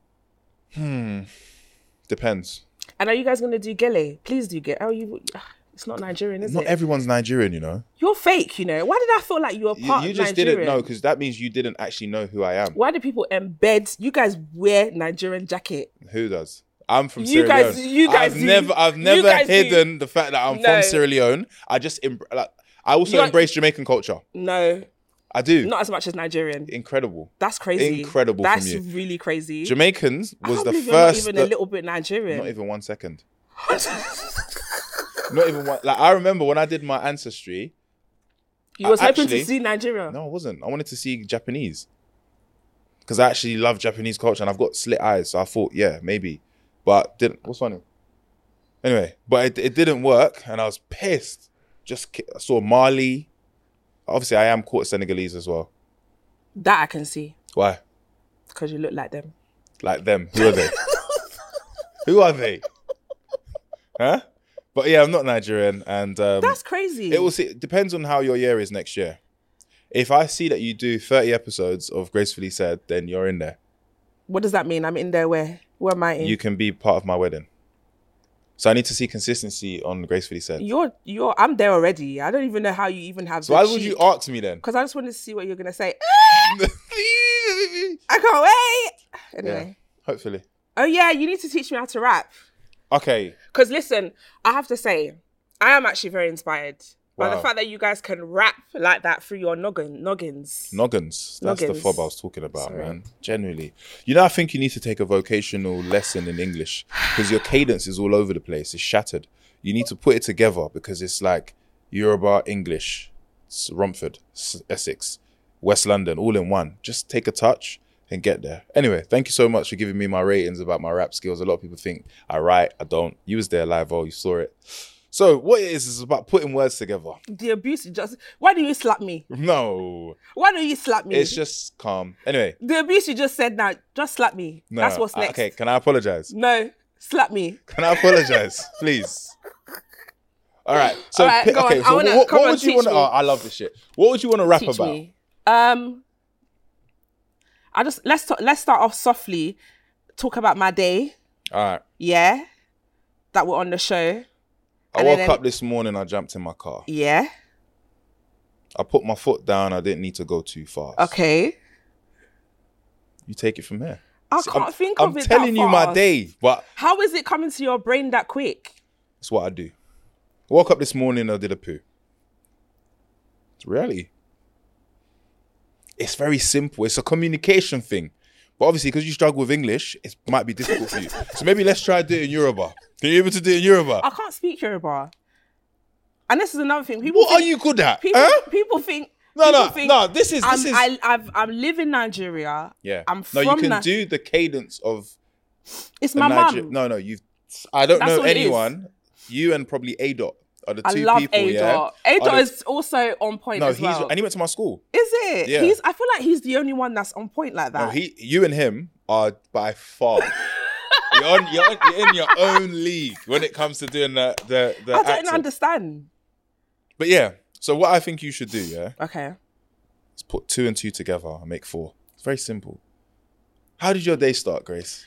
B: Depends.
C: And are you guys going to do gele? Please do get. Oh, you. It's not Nigerian, is
B: Not
C: it?
B: everyone's Nigerian, you know.
C: You're fake, you know. Why did I feel like you were
B: You,
C: part
B: you just
C: Nigerian?
B: didn't know, because that means you didn't actually know who I am.
C: Why do people embed? You guys wear Nigerian jacket.
B: Who does? I'm from
C: You
B: Sierra
C: guys-
B: Leone.
C: you guys
B: I've
C: do.
B: never, I've
C: You
B: never
C: guys do.
B: hidden the fact that I'm
C: No.
B: from Sierra Leone. I just, em- like, I also
C: You're-
B: embrace Jamaican culture.
C: No,
B: I do.
C: not as much as Nigerian.
B: Incredible.
C: That's crazy.
B: Incredible
C: That's
B: from you.
C: really crazy.
B: Jamaicans
C: I
B: was
C: can't
B: the
C: believe
B: first.
C: You're not even
B: that-
C: a little bit Nigerian.
B: not even one second. Not even one. Like, I remember when I did my ancestry.
C: You was
B: I
C: hoping
B: actually-
C: to see Nigeria.
B: No, I wasn't. I wanted to see Japanese. Because I actually love Japanese culture and I've got slit eyes. So I thought, yeah, maybe. But didn't. What's funny? Anyway, but it, it didn't work and I was pissed. Just ki- I saw Mali. Obviously, I am quarter Senegalese as well.
C: That I can see
B: Why?
C: because you look like them.
B: Like them. Who are they? Who are they? Huh? But yeah, I'm not Nigerian. And um,
C: That's crazy.
B: it will see, it depends on how your year is next year. If I see that you do thirty episodes of Gracefully Said, then you're in there.
C: What does that mean? I'm in there where? Where am I in?
B: You can be part of my wedding. So I need to see consistency on Gracefully Said.
C: You're you're I'm there already. I don't even know how you even have
B: So why would you ask me then?
C: Because I just wanted to see what you're gonna say. I can't wait. Anyway.
B: Yeah, hopefully.
C: Oh yeah, you need to teach me how to rap.
B: Okay.
C: Because listen, I have to say, I am actually very inspired by the
B: Wow.
C: fact that you guys can rap like that through your noggin noggins.
B: Noggins. That's
C: Noggins.
B: the fob I was talking about,
C: Sorry.
B: man. Genuinely. You know, I think you need to take a vocational lesson in English because your cadence is all over the place. It's shattered. You need to put it together because it's like Yoruba, English, S- Romford, S- Essex, West London, all in one. Just take a touch and get there. Anyway, thank you so much for giving me my ratings about my rap skills. A lot of people think I write, I don't. You was there live, oh, you saw it. So what it is is about putting words together.
C: The abuse you just why do you slap me?
B: No,
C: Why do you slap me?
B: it's just calm. Anyway,
C: the abuse you just said now, just slap me.
B: no,
C: That's what's
B: uh,
C: next.
B: Okay, can I apologize?
C: No, slap me.
B: Can I apologize, please? All right. So,
C: All right,
B: pi-
C: go
B: okay.
C: on. I
B: So,
C: wanna-
B: what,
C: come
B: what
C: on,
B: would you
C: teach
B: want to?
C: me.
B: Oh, I love this shit. What would you want to rap
C: Teach
B: about?
C: me. Um, I just let's talk, let's start off softly. Talk about my day.
B: All right.
C: Yeah, that we're on the show.
B: I
C: And
B: woke
C: then-
B: up this morning. I jumped in my car.
C: Yeah.
B: I put my foot down. I didn't need to go too fast.
C: Okay.
B: You take it from here.
C: I
B: See,
C: can't
B: I'm,
C: think
B: I'm
C: of it.
B: telling
C: that
B: you my
C: fast.
B: day, but
C: How is it coming to your brain that quick?
B: it's what I do. I woke up this morning. I did a poo. It's reality. It's very simple. It's a communication thing. But obviously, because you struggle with English, it might be difficult for you. So maybe let's try do it in Yoruba. Can you able to do it in Yoruba?
C: I can't speak Yoruba. And this is another thing. People
B: What are
C: think,
B: you good at?
C: People,
B: Huh?
C: people think.
B: No,
C: people
B: no,
C: think
B: no. This is
C: I'm,
B: this is.
C: I, I've, I'm live in Nigeria.
B: yeah.
C: I'm
B: no, you
C: from
B: can
C: Ni-
B: do the cadence of
C: It's
B: the
C: my
B: Niger-
C: mum.
B: No, no. You've. I don't
C: That's
B: know
C: what it is.
B: anyone. You and probably A Dot are the
C: I
B: two
C: love
B: people.
C: A
B: Yeah.
C: Dot. A
B: are
C: Dot
B: the-
C: is also on point
B: No,
C: as
B: he's
C: well.
B: and he went to my school.
C: Is it?
B: Yeah.
C: He's. I feel like he's the only one that's on point like that.
B: No, he. You and him are by far. you're, on, you're, on, you're in your own league when it comes to doing the the the.
C: I don't
B: acting.
C: understand.
B: But yeah. So what I think you should do, yeah,
C: Okay.
B: is put two and two together and make four. It's very simple. How did your day start, Grace?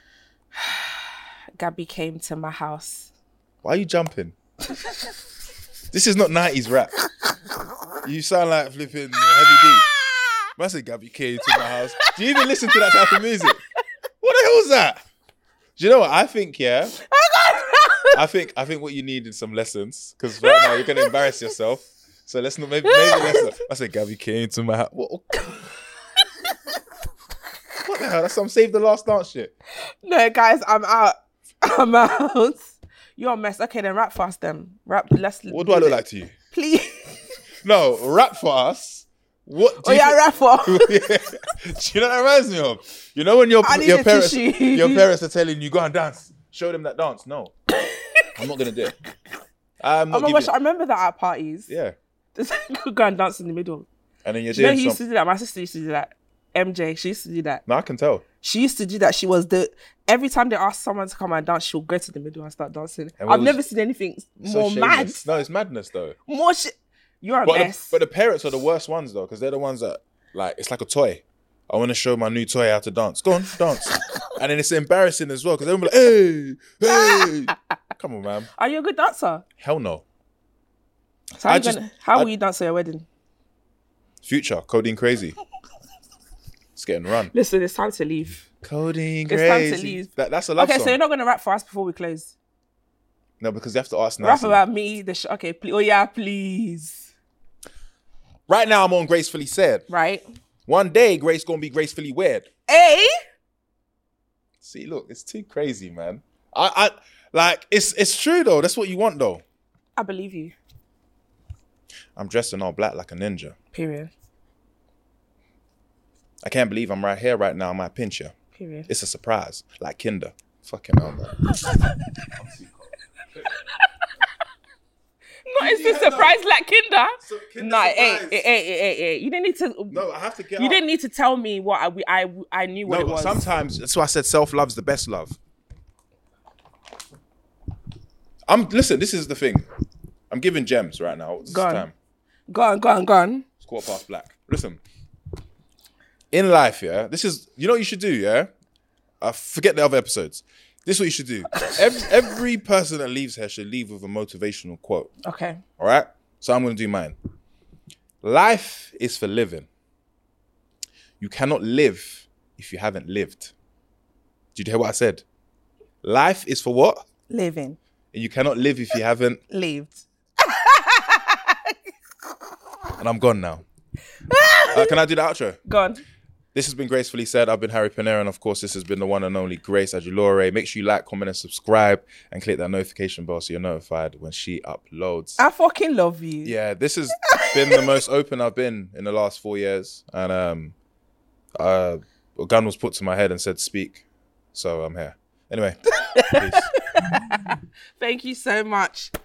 C: Gabby came to my house.
B: Why are you jumping? This is not nineties rap. You sound like flipping Heavy D. I said Gabby came to my house. Do you even listen to that type of music? What the hell was that? Do you know what I think? Yeah, I think I think what you need is some lessons because right now you're gonna embarrass yourself. So let's not maybe maybe let's not. I said Gabby came to my house. What, what the hell? That's some Save the Last Dance shit.
C: No, guys, I'm out. I'm out. You're a mess. Okay, then rap fast then. Rap. Let's.
B: What do I look like to you?
C: Please.
B: No, rap for us. What? Do
C: Oh
B: you
C: yeah,
B: thi-
C: rap fast.
B: Do you know what that reminds me of? You know when your
C: I need
B: your
C: a
B: parents
C: tissue.
B: your parents are telling you go and dance, show them that dance. No, I'm not gonna do it. I'm not
C: Oh my
B: giving
C: gosh, I remember that at parties.
B: Yeah,
C: Just go and dance in the middle.
B: and then you're
C: Do you know
B: doing
C: who used to
B: something.
C: do that? My sister used to do that. M J, she used to do that.
B: No, I can tell.
C: She used to do that. She was the every time they asked someone to come and dance, she'll go to the middle and start dancing.
B: And what
C: I've
B: was-
C: never seen anything
B: So
C: more mad.
B: shameless. No, it's madness though.
C: More shit. You're a
B: But the,
C: mess.
B: but the parents are the worst ones though, because they're the ones that like it's like a toy. I want to show my new toy how to dance. Go on, dance. And then it's embarrassing as well because everyone be like, hey, hey. Come on, man.
C: Are you a good dancer?
B: Hell no.
C: So how,
B: I
C: you
B: just-
C: gonna, how
B: I-
C: will you dance at your wedding?
B: Future, Codeine Crazy. It's getting run.
C: Listen, it's time to leave.
B: Codeine
C: It's
B: Crazy.
C: time to leave.
B: That, that's a love
C: Okay,
B: song.
C: so you're not gonna rap for us before we close.
B: No, because they have to ask
C: Rap
B: nicely.
C: about me. The sh- okay, please. Oh yeah, please.
B: Right now, I'm on Gracefully Said.
C: Right.
B: One day, Grace gonna be gracefully weird.
C: Hey.
B: See, look, it's too crazy, man. I, I like it's it's true though. That's what you want though.
C: I believe you.
B: I'm dressed in all black like a ninja.
C: Period.
B: I can't believe I'm right here right now. I might pinch you.
C: Period.
B: It's a surprise, like Kinder. Fucking hell, man.
C: No, it's a surprise like Kinder.
B: So, Kinder
C: No, hey,
B: surprise.
C: hey, hey, hey, hey, you didn't need to.
B: No, I have to get
C: You
B: up.
C: didn't need to tell me what I I, I knew what
B: No,
C: it
B: but
C: was.
B: sometimes that's why I said self love's the best love. I'm listen. This is the thing. I'm giving gems right now. This
C: Go on.
B: time.
C: Go on, go on, go on.
B: It's quarter past black. Listen. In life, yeah. This is you know what you should do, yeah. Uh, forget the other episodes. This is what you should do. Every, every person that leaves here should leave with a motivational quote.
C: Okay.
B: All right. So I'm going to do mine. Life is for living. You cannot live if you haven't lived. Did you hear what I said? Life is for what?
C: Living.
B: And you cannot live if you haven't.
C: Lived.
B: And I'm gone now. Uh, can I do the outro?
C: Go on.
B: This has been Gracefully Said. I've been Harry Panera, and of course, this has been the one and only Grace Ajulore. Make sure you like, comment, and subscribe, and click that notification bell so you're notified when she uploads.
C: I fucking love you.
B: Yeah, this has been the most open I've been in the last four years, and um, uh, a gun was put to my head and said, "Speak." So I'm here. Anyway, peace.
C: Thank you so much.